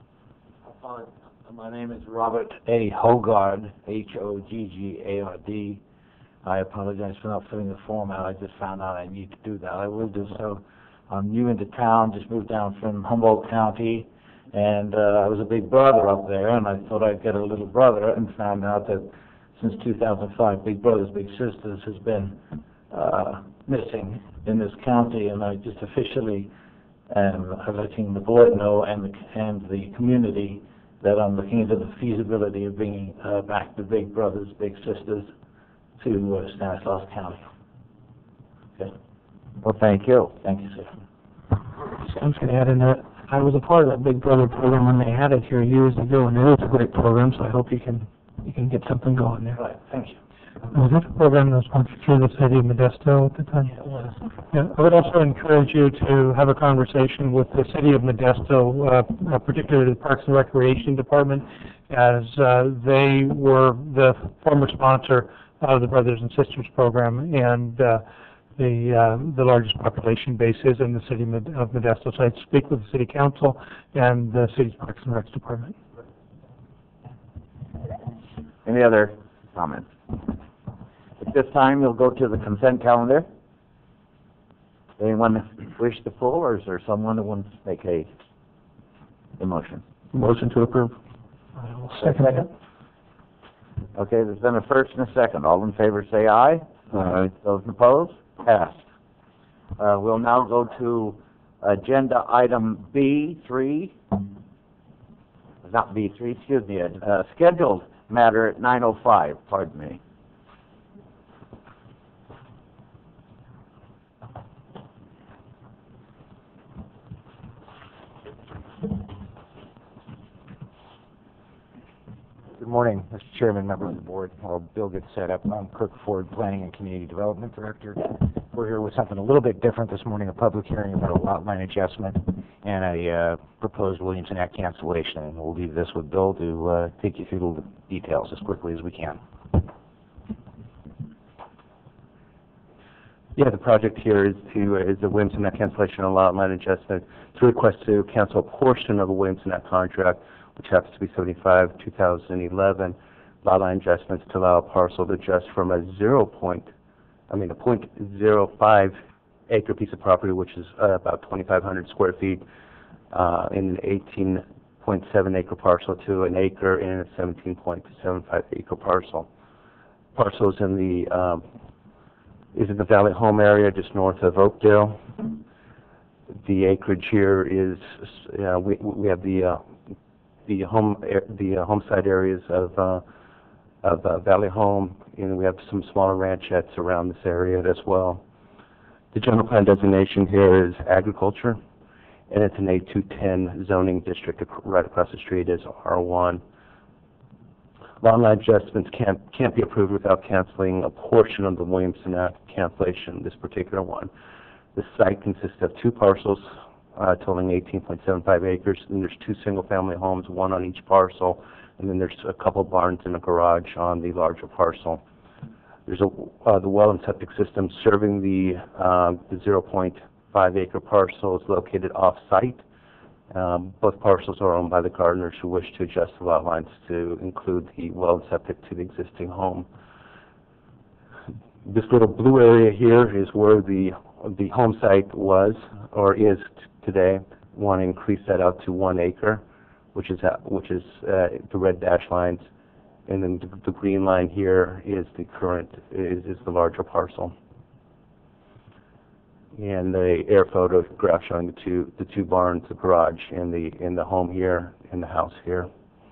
My name is Robert A. Hoggard, Hoggard. I apologize for not filling the form out. I just found out I need to do that. I will do so. I'm new into town, just moved down from Humboldt County, and I was a big brother up there, and I thought I'd get a little brother, and found out that since 2005, Big Brothers Big Sisters has been missing in this county, and I just officially am letting the board know and the community that I'm looking into the feasibility of bringing back the Big Brothers Big Sisters to Stanislaus County. Okay. Well, thank you. Thank you, sir. I'm just going to add in that I was a part of that Big Brother program when they had it here years ago, and it is a great program, so I hope you can get something going there. Right, thank you. Was that a program that was sponsored through the city of Modesto at the time? Yeah, I would also encourage you to have a conversation with the city of Modesto, particularly the Parks and Recreation Department, as they were the former sponsor of the Brothers and Sisters program, and the largest population base is in the city of Modesto. So I'd speak with the city council and the city's Parks and Recs Department. Any other comments? At this time, you'll go to the consent calendar. Anyone wish the floor, or is there someone who wants to make a motion? Motion to approve. I will second that. Okay, there's been a first and a second. All in favor say aye. Aye. Those opposed? Passed. We'll now go to agenda item B3. Not B3, excuse me, scheduled matter at 9:05, pardon me. Good morning, Mr. Chairman, members of the board. While Bill gets set up, I'm Kirk Ford, Planning and Community Development Director. We're here with something a little bit different this morning, a public hearing about a lot line adjustment and a proposed Williamson Act cancellation. And we'll leave this with Bill to take you through the details as quickly as we can. Yeah, the project here is the Williamson Act cancellation and lot line adjustment. It's a request to cancel a portion of the Williamson Act contract, which happens to be 75, 2011, lot line adjustments to allow a parcel to adjust from a 0.05 acre piece of property, which is about 2,500 square feet, in an 18.7 acre parcel to an acre in a 17.75 acre parcel. Parcel is in the Valley Home area, just north of Oakdale. The acreage here is we have the home site areas of Valley Home, and we have some smaller ranchettes around this area as well. The general plan designation here is agriculture, and it's an A210 zoning district right across the street is R1. Lot line adjustments can't be approved without canceling a portion of the Williamson Act cancellation, this particular one. The site consists of two parcels totaling 18.75 acres, and there's two single-family homes, one on each parcel, and then there's a couple barns and a garage on the larger parcel. There's the well and septic system serving the 0.5 acre parcel is located off-site. Both parcels are owned by the gardeners who wish to adjust the lot lines to include the well and septic to the existing home. This little blue area here is where the home site was or is today. Want to increase that out to 1 acre, which is the red dash lines, and then the green line here is the current is the larger parcel. And the air photograph showing the two barns, the garage, and the home here, and the house here.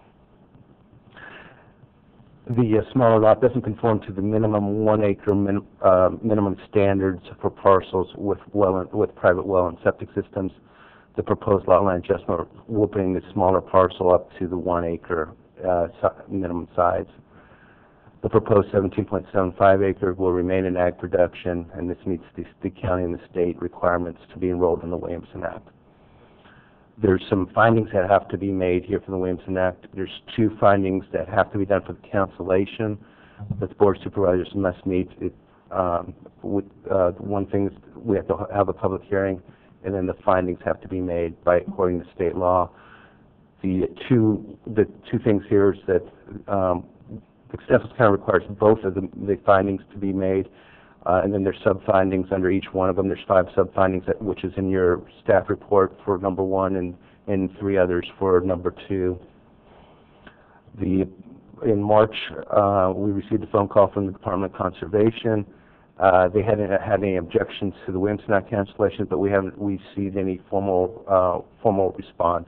The smaller lot doesn't conform to the minimum 1 acre minimum standards for parcels with private well and septic systems. The proposed lot line adjustment will bring the smaller parcel up to the 1 acre minimum size. The proposed 17.75 acre will remain in ag production, and this meets the county and the state requirements to be enrolled in the Williamson Act. There's some findings that have to be made here for the Williamson Act. There's two findings that have to be done for the cancellation that the Board of Supervisors must meet. One thing is we have to have a public hearing, and then the findings have to be made according to state law. The two things here is that Stanislaus County requires both of the findings to be made, and then there's sub-findings under each one of them. There's 5 sub-findings, which is in your staff report for number 1 and 3 others for number 2. In March, we received a phone call from the Department of Conservation. They hadn't had any objections to the Williamson Act cancellation, but we haven't received any formal response.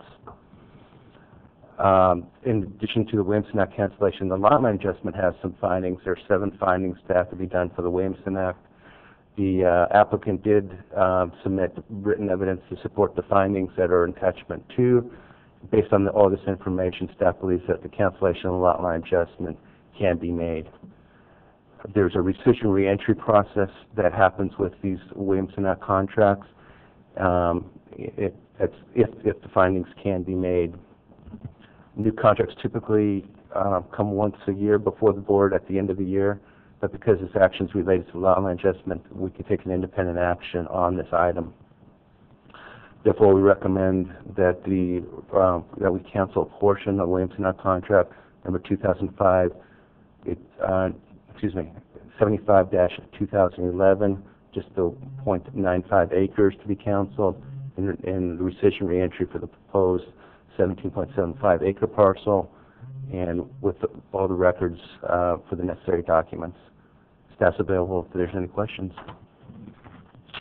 In addition to the Williamson Act cancellation, the lot line adjustment has some findings. There are 7 findings that have to be done for the Williamson Act. The applicant did submit written evidence to support the findings that are in attachment 2. Based on all this information, staff believes that the cancellation of the lot line adjustment can be made. There's a rescission reentry process that happens with these Williamson Act contracts if the findings can be made. New contracts typically come once a year before the board at the end of the year, but because this action is related to lot line adjustment, we can take an independent action on this item. Therefore, we recommend that we cancel a portion of the Williamson Act contract number 2005, 75-2011, just the 0.95 acres to be canceled, and the rescission reentry for the proposed 17.75 acre parcel, and with all the records for the necessary documents. Staff's available if there's any questions.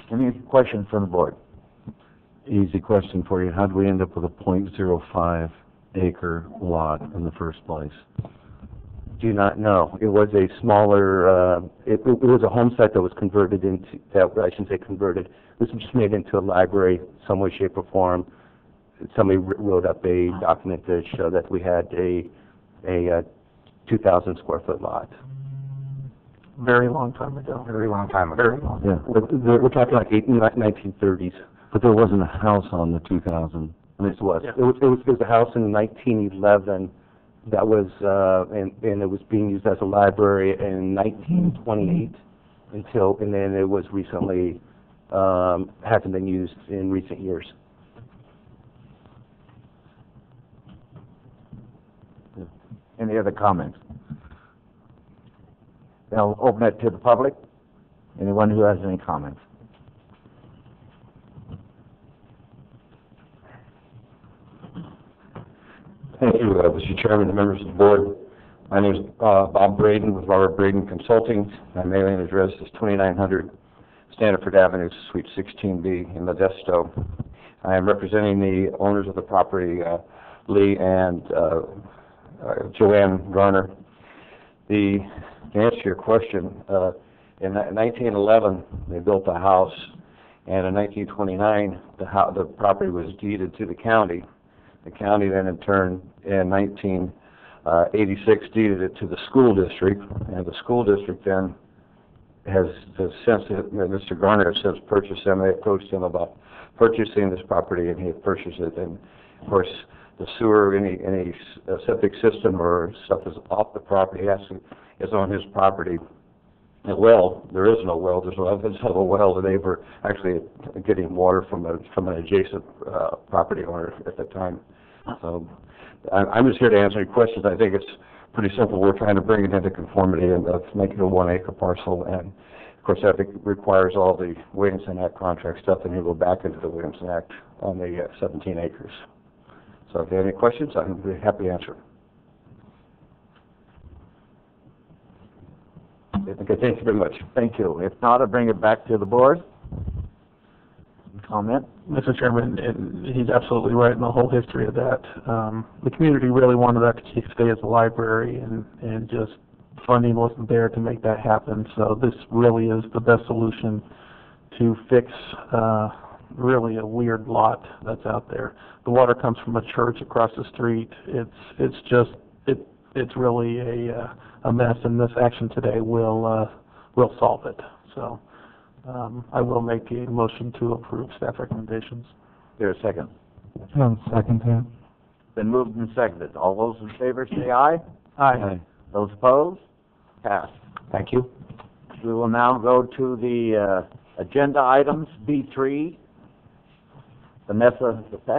Any questions from the board? Easy question for you. How did we end up with a .05 acre lot in the first place? Do not know. It was a smaller, it was a home site that was converted into, I shouldn't say converted, it was just made into a library, some way, shape, or form. Somebody wrote up a document to show that we had a 2,000 square foot lot. Very long time ago. Very long time ago. Very long. Yeah. We're talking like 1930s. But there wasn't a house on the 2,000. This was. Yeah. It was a house in 1911 that was, and it was being used as a library in 1928 and then it was recently, hasn't been used in recent years. Any other comments? Then I'll open it to the public. Anyone who has any comments? Thank you, Mr. Chairman and members of the board. My name is Bob Braden with Robert Braden Consulting. My mailing address is 2900 Standiford Avenue, Suite 16B in Modesto. I am representing the owners of the property, Lee and Joanne Garner. To answer your question, in 1911 they built a house, and in 1929 the property was deeded to the county. The county then in turn in 1986 deeded it to the school district, and the school district then has since, Mr. Garner has since purchased them. They approached him about purchasing this property, and he had purchased it. And of course, the sewer, any septic system or stuff is off the property, is on his property. The well, there is no well. There's no evidence of a well. They were actually getting water from an adjacent property owner at the time. So I'm just here to answer your questions. I think it's pretty simple. We're trying to bring it into conformity and make it a 1 acre parcel. And of course, that requires all the Williamson Act contract stuff, and you go back into the Williamson Act on the 17 acres. So if you have any questions, I'm happy to answer. Okay, thank you very much. Thank you. If not, I'll bring it back to the board. Comment? Mr. Chairman, and he's absolutely right in the whole history of that. The community really wanted that to stay as a library, and just funding wasn't there to make that happen. So this really is the best solution to fix really a weird lot that's out there. The water comes from a church across the street. It's really a mess, and this action today will solve it. So I will make a motion to approve staff recommendations. There's a second. I'll second that. Been moved and seconded. All those in favor say aye. Aye. Those opposed? Passed. Thank you. We will now go to the agenda items. B3, Vanessa Lepek.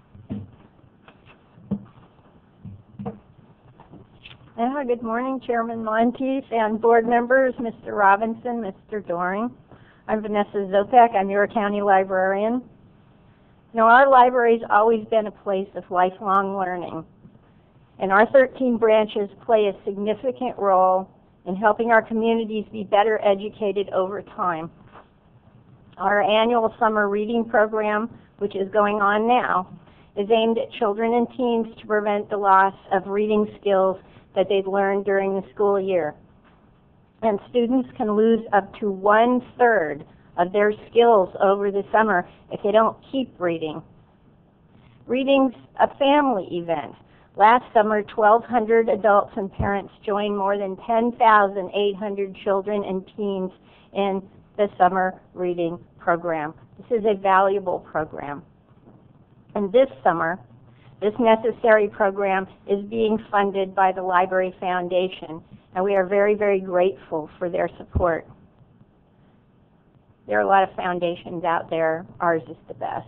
Good morning, Chairman Monteith and board members, Mr. Robinson, Mr. Doring. I'm Vanessa Zopek. I'm your county librarian. You know, our library's always been a place of lifelong learning, and our 13 branches play a significant role in helping our communities be better educated over time. Our annual summer reading program, which is going on now, is aimed at children and teens to prevent the loss of reading skills that they've learned during the school year. And students can lose up to 1/3 of their skills over the summer if they don't keep reading. Reading's a family event. Last summer, 1,200 adults and parents joined more than 10,800 children and teens in the summer reading program. This is a valuable program. And this summer, this necessary program is being funded by the Library Foundation, and we are very, very grateful for their support. There are a lot of foundations out there. Ours is the best.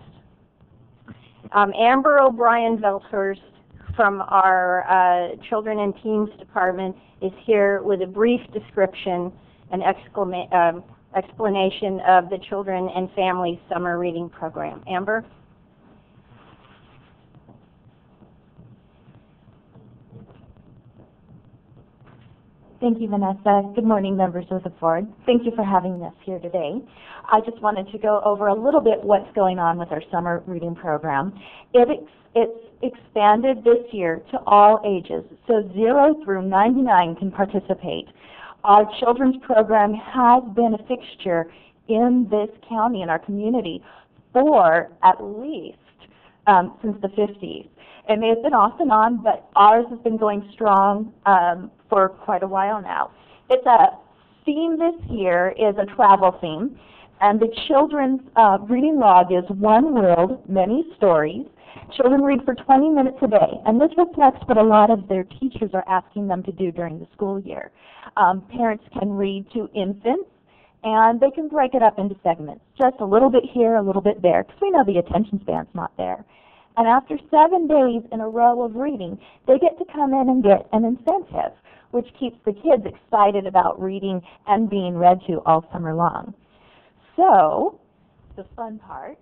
Amber O'Brien Velthurst from our Children and Teens Department is here with a brief description and explanation of the Children and Families Summer Reading Program. Amber? Thank you, Vanessa. Good morning, members of the board. Thank you for having us here today. I just wanted to go over a little bit what's going on with our summer reading program. It's expanded this year to all ages, so 0 through 99 can participate. Our children's program has been a fixture in this county, in our community, for at least since the 50s. It may have been off and on, but ours has been going strong for quite a while now. It's a theme this year is a travel theme, and the children's reading log is One World, Many Stories. Children read for 20 minutes a day, and this reflects what a lot of their teachers are asking them to do during the school year. Parents can read to infants, and they can break it up into segments, just a little bit here, a little bit there, because we know the attention span's not there. And after 7 days in a row of reading, they get to come in and get an incentive, which keeps the kids excited about reading and being read to all summer long. So, the fun part.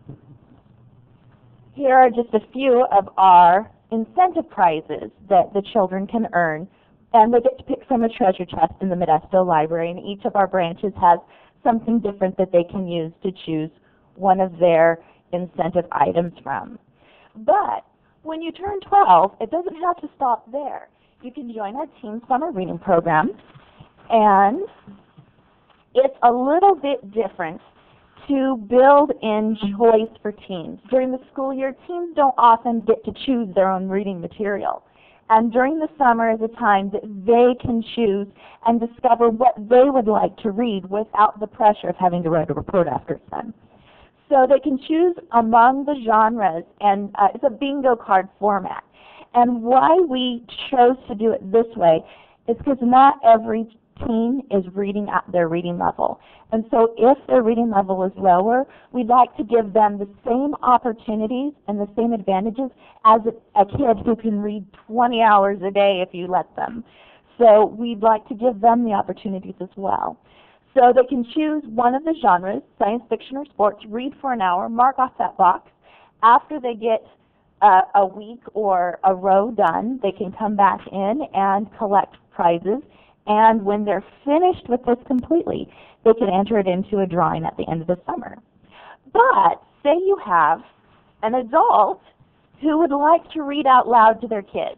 Here are just a few of our incentive prizes that the children can earn, and they get to pick from a treasure chest in the Modesto Library, and each of our branches has something different that they can use to choose one of their incentive items from. But when you turn 12, it doesn't have to stop there. You can join our teen summer reading program, and it's a little bit different to build in choice for teens. During the school year, teens don't often get to choose their own reading material. And during the summer is a time that they can choose and discover what they would like to read without the pressure of having to write a report after it's done. So they can choose among the genres, and it's a bingo card format. And why we chose to do it this way is because not every teen is reading at their reading level. And so if their reading level is lower, we'd like to give them the same opportunities and the same advantages as a kid who can read 20 hours a day if you let them. So we'd like to give them the opportunities as well. So they can choose one of the genres, science fiction or sports, read for an hour, mark off that box. After they get a week or a row done, they can come back in and collect prizes. And when they're finished with this completely, they can enter it into a drawing at the end of the summer. But say you have an adult who would like to read out loud to their kids.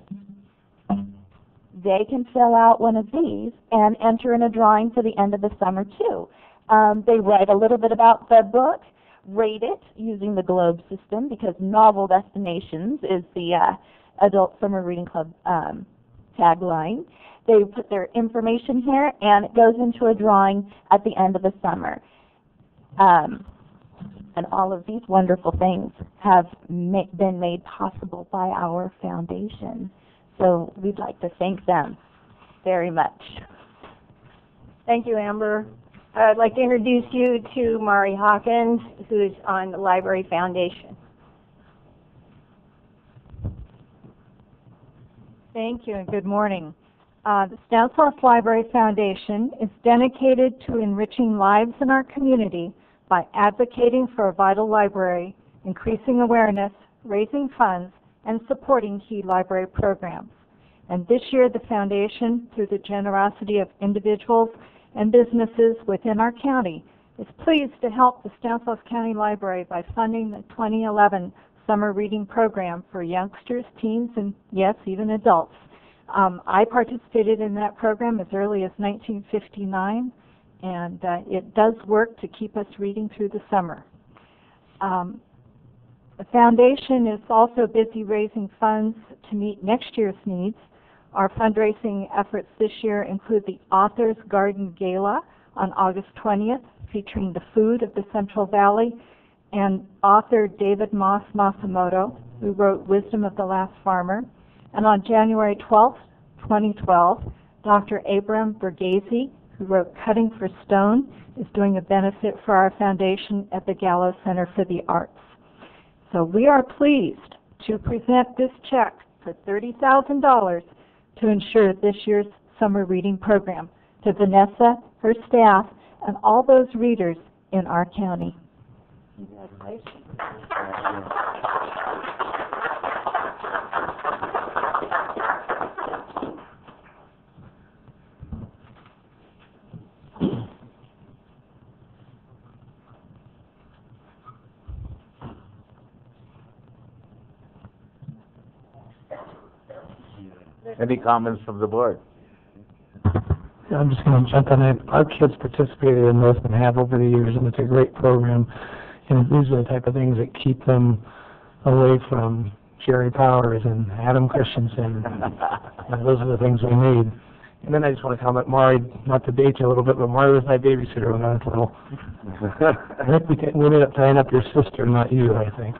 They can fill out one of these and enter in a drawing for the end of the summer too. They write a little bit about the book, rate it using the Globe system, because Novel Destinations is the Adult Summer Reading Club tagline. They put their information here, and it goes into a drawing at the end of the summer. And all of these wonderful things have been made possible by our foundation. So we'd like to thank them very much. Thank you, Amber. I'd like to introduce you to Mari Hawkins, who's on the Library Foundation. Thank you and good morning. The Stanislaus Library Foundation is dedicated to enriching lives in our community by advocating for a vital library, increasing awareness, raising funds, and supporting key library programs. And this year, the Foundation, through the generosity of individuals and businesses within our county, is pleased to help the Stanislaus County Library by funding the 2011 Summer Reading Program for youngsters, teens, and yes, even adults. I participated in that program as early as 1959, and it does work to keep us reading through the summer. The Foundation is also busy raising funds to meet next year's needs. Our fundraising efforts this year include the Authors Garden Gala on August 20th, featuring the food of the Central Valley, and author David Moss Masamoto, who wrote Wisdom of the Last Farmer. And on January 12th, 2012, Dr. Abram Berghese, who wrote Cutting for Stone, is doing a benefit for our foundation at the Gallo Center for the Arts. So we are pleased to present this check for $30,000 to ensure this year's summer reading program to Vanessa, her staff, and all those readers in our county. Congratulations. Any comments from the board? I'm just going to jump on that. Our kids participated in this and have over the years, and it's a great program. And these are the type of things that keep them away from Jerry Powers and Adam Christensen. And those are the things we need. And then I just want to comment, Maury, not to date you a little bit, but Maury was my babysitter when I was little. I think we ended up tying up your sister, not you, I think.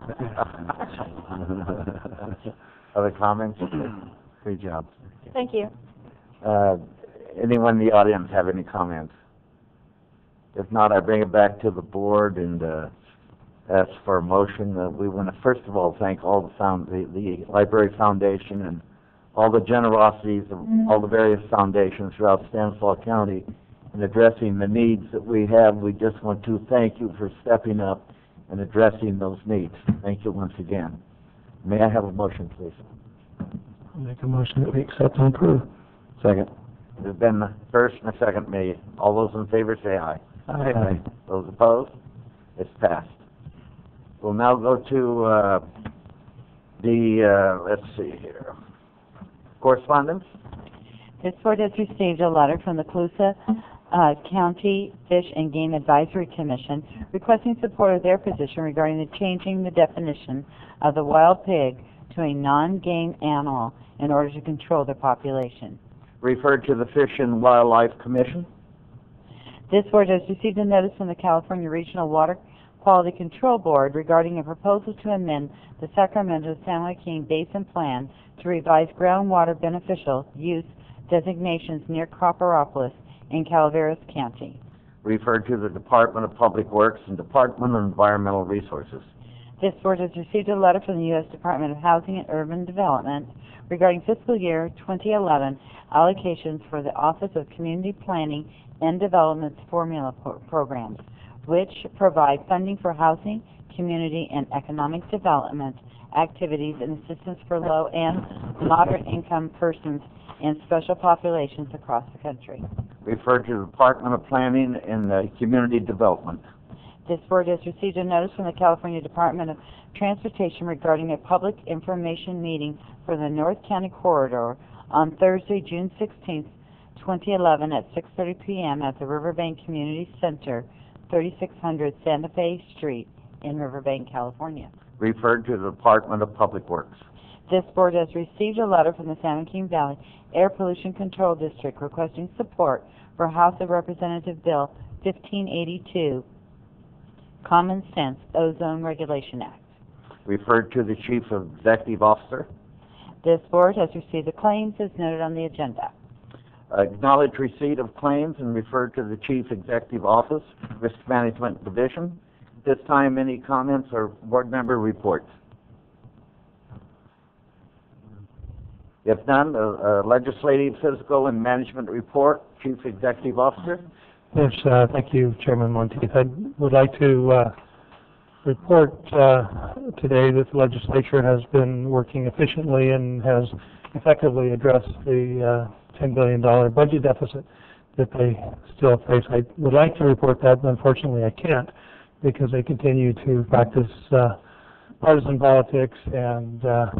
Other comments? Great job. Thank you. Anyone in the audience have any comments? If not, I bring it back to the board and ask for a motion. We want to first of all thank all the Library Foundation and all the generosities of all the various foundations throughout Stanislaus County in addressing the needs that we have. We just want to thank you for stepping up and addressing those needs. Thank you once again. May I have a motion, please? I'll make a motion that we accept and approve. Second. There's been a first and a second made. All those in favor say aye. Aye. Those opposed? It's passed. We'll now go to let's see here. Correspondence? This board has received a letter from the Colusa County Fish and Game Advisory Commission requesting support of their position regarding the changing the definition of the wild pig to a non-game animal in order to control their population. Referred to the Fish and Wildlife Commission. This board has received a notice from the California Regional Water Quality Control Board regarding a proposal to amend the Sacramento-San Joaquin Basin Plan to revise groundwater beneficial use designations near Copperopolis in Calaveras County. Referred to the Department of Public Works and Department of Environmental Resources. This board has received a letter from the U.S. Department of Housing and Urban Development regarding fiscal year 2011 allocations for the Office of Community Planning and Development's formula programs, which provide funding for housing, community, and economic development activities and assistance for low and moderate income persons and special populations across the country. Referred to the Department of Planning and Community Development. This board has received a notice from the California Department of Transportation regarding a public information meeting for the North County Corridor on Thursday, June 16, 2011 at 6:30 p.m. at the Riverbank Community Center, 3600 Santa Fe Street in Riverbank, California. Referred to the Department of Public Works. This board has received a letter from the San Joaquin Valley Air Pollution Control District requesting support for House of Representative Bill 1582, Common Sense Ozone Regulation Act. Referred to the Chief Executive Officer. This board has received the claims as noted on the agenda. Acknowledge receipt of claims and referred to the Chief Executive Office, Risk Management Division. This time, any comments or board member reports? If none, Legislative, Fiscal, and Management Report, Chief Executive Officer. Yes, thank you, Chairman Monteith. I would like to report today that the legislature has been working efficiently and has effectively addressed the $10 billion budget deficit that they still face. I would like to report that, but unfortunately I can't because they continue to practice partisan politics and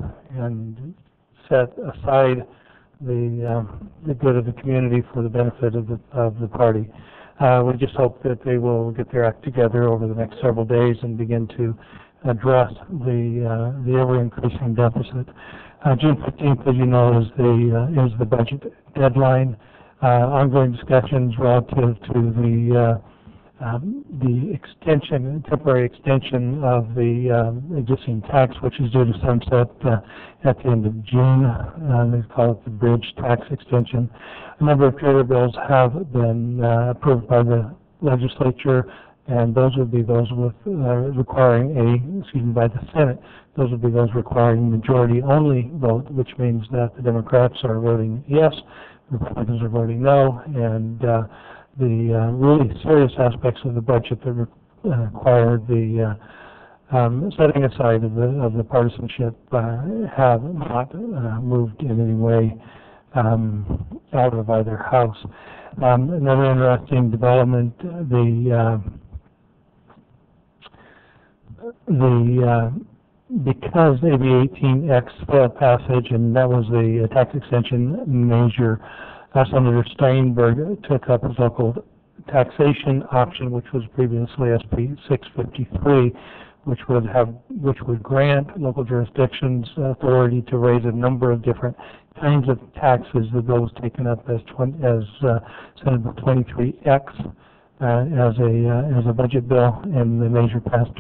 set aside the good of the community for the benefit of the party. We just hope that they will get their act together over the next several days and begin to address the ever-increasing deficit. June 15th, as you know, is the budget deadline. Ongoing discussions relative to the temporary extension of the existing tax, which is due to sunset at the end of June. They call it the bridge tax extension. A number of trailer bills have been approved by the legislature, and those would be those with by the Senate. Those would be those requiring majority-only vote, which means that the Democrats are voting yes, Republicans are voting no, and the really serious aspects of the budget that require the setting aside of the partisanship have not moved in any way out of either house. Another interesting development, the because AB 18X failed passage, and that was the tax extension measure, Senator Steinberg took up his local taxation option, which was previously SB 653, which would grant local jurisdictions authority to raise a number of different kinds of taxes. The bill was taken up as Senate Bill 23X as a budget bill, and the measure passed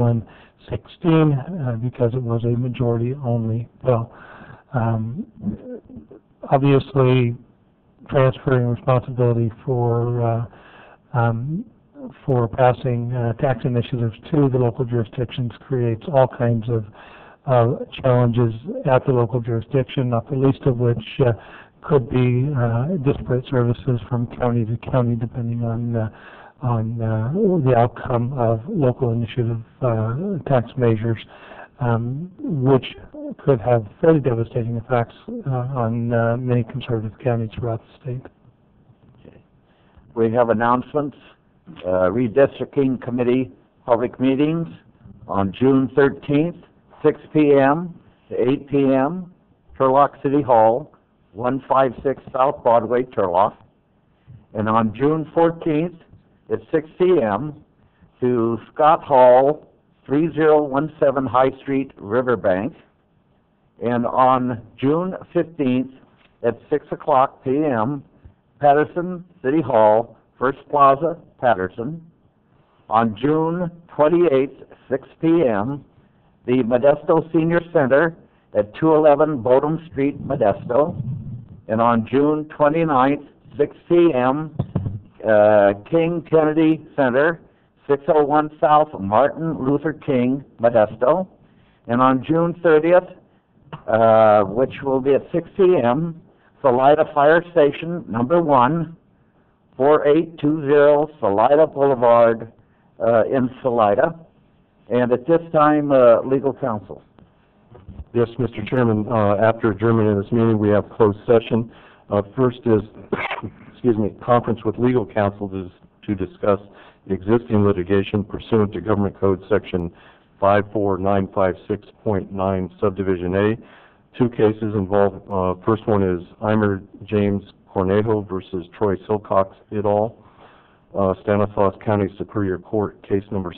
2116 because it was a majority-only bill. Obviously, transferring responsibility for passing tax initiatives to the local jurisdictions creates all kinds of challenges at the local jurisdiction, not the least of which could be disparate services from county to county, depending on the outcome of local initiative tax measures, which could have fairly devastating effects on many conservative counties throughout the state. We have announcements. Redistricting Committee public meetings on June 13th, 6 p.m. to 8 p.m., Turlock City Hall, 156 South Broadway, Turlock. And on June 14th at 6 p.m. to Scott Hall, 3017 High Street, Riverbank. And on June 15th at 6 o'clock p.m., Patterson City Hall, First Plaza, Patterson. On June 28th, 6 p.m., the Modesto Senior Center at 211 Bodum Street, Modesto. And on June 29th, 6 p.m., King Kennedy Center, 601 South Martin Luther King, Modesto. And on June 30th, which will be at 6 p.m., Salida Fire Station, number 1, 4820 Salida Boulevard in Salida. And at this time, legal counsel. Yes, Mr. Chairman, after adjournment of this meeting, we have closed session. First is, excuse me, conference with legal counsel to discuss the existing litigation pursuant to Government Code Section 54956.9 Subdivision A. Two cases involved. First one is Eimer James Cornejo versus Troy Silcox et al. Stanislaus County Superior Court, case number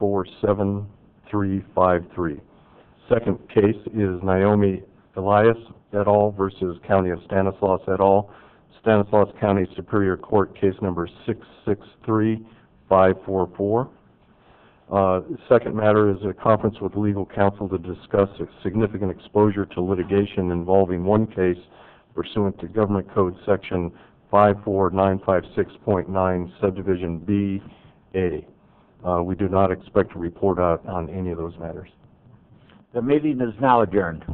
647353. Second case is Naomi Elias et al. Versus County of Stanislaus et al. Stanislaus County Superior Court, case number 663544. Second matter is a conference with legal counsel to discuss a significant exposure to litigation involving one case pursuant to Government Code Section 54956.9 Subdivision B-A. We do not expect to report out on any of those matters. The meeting is now adjourned.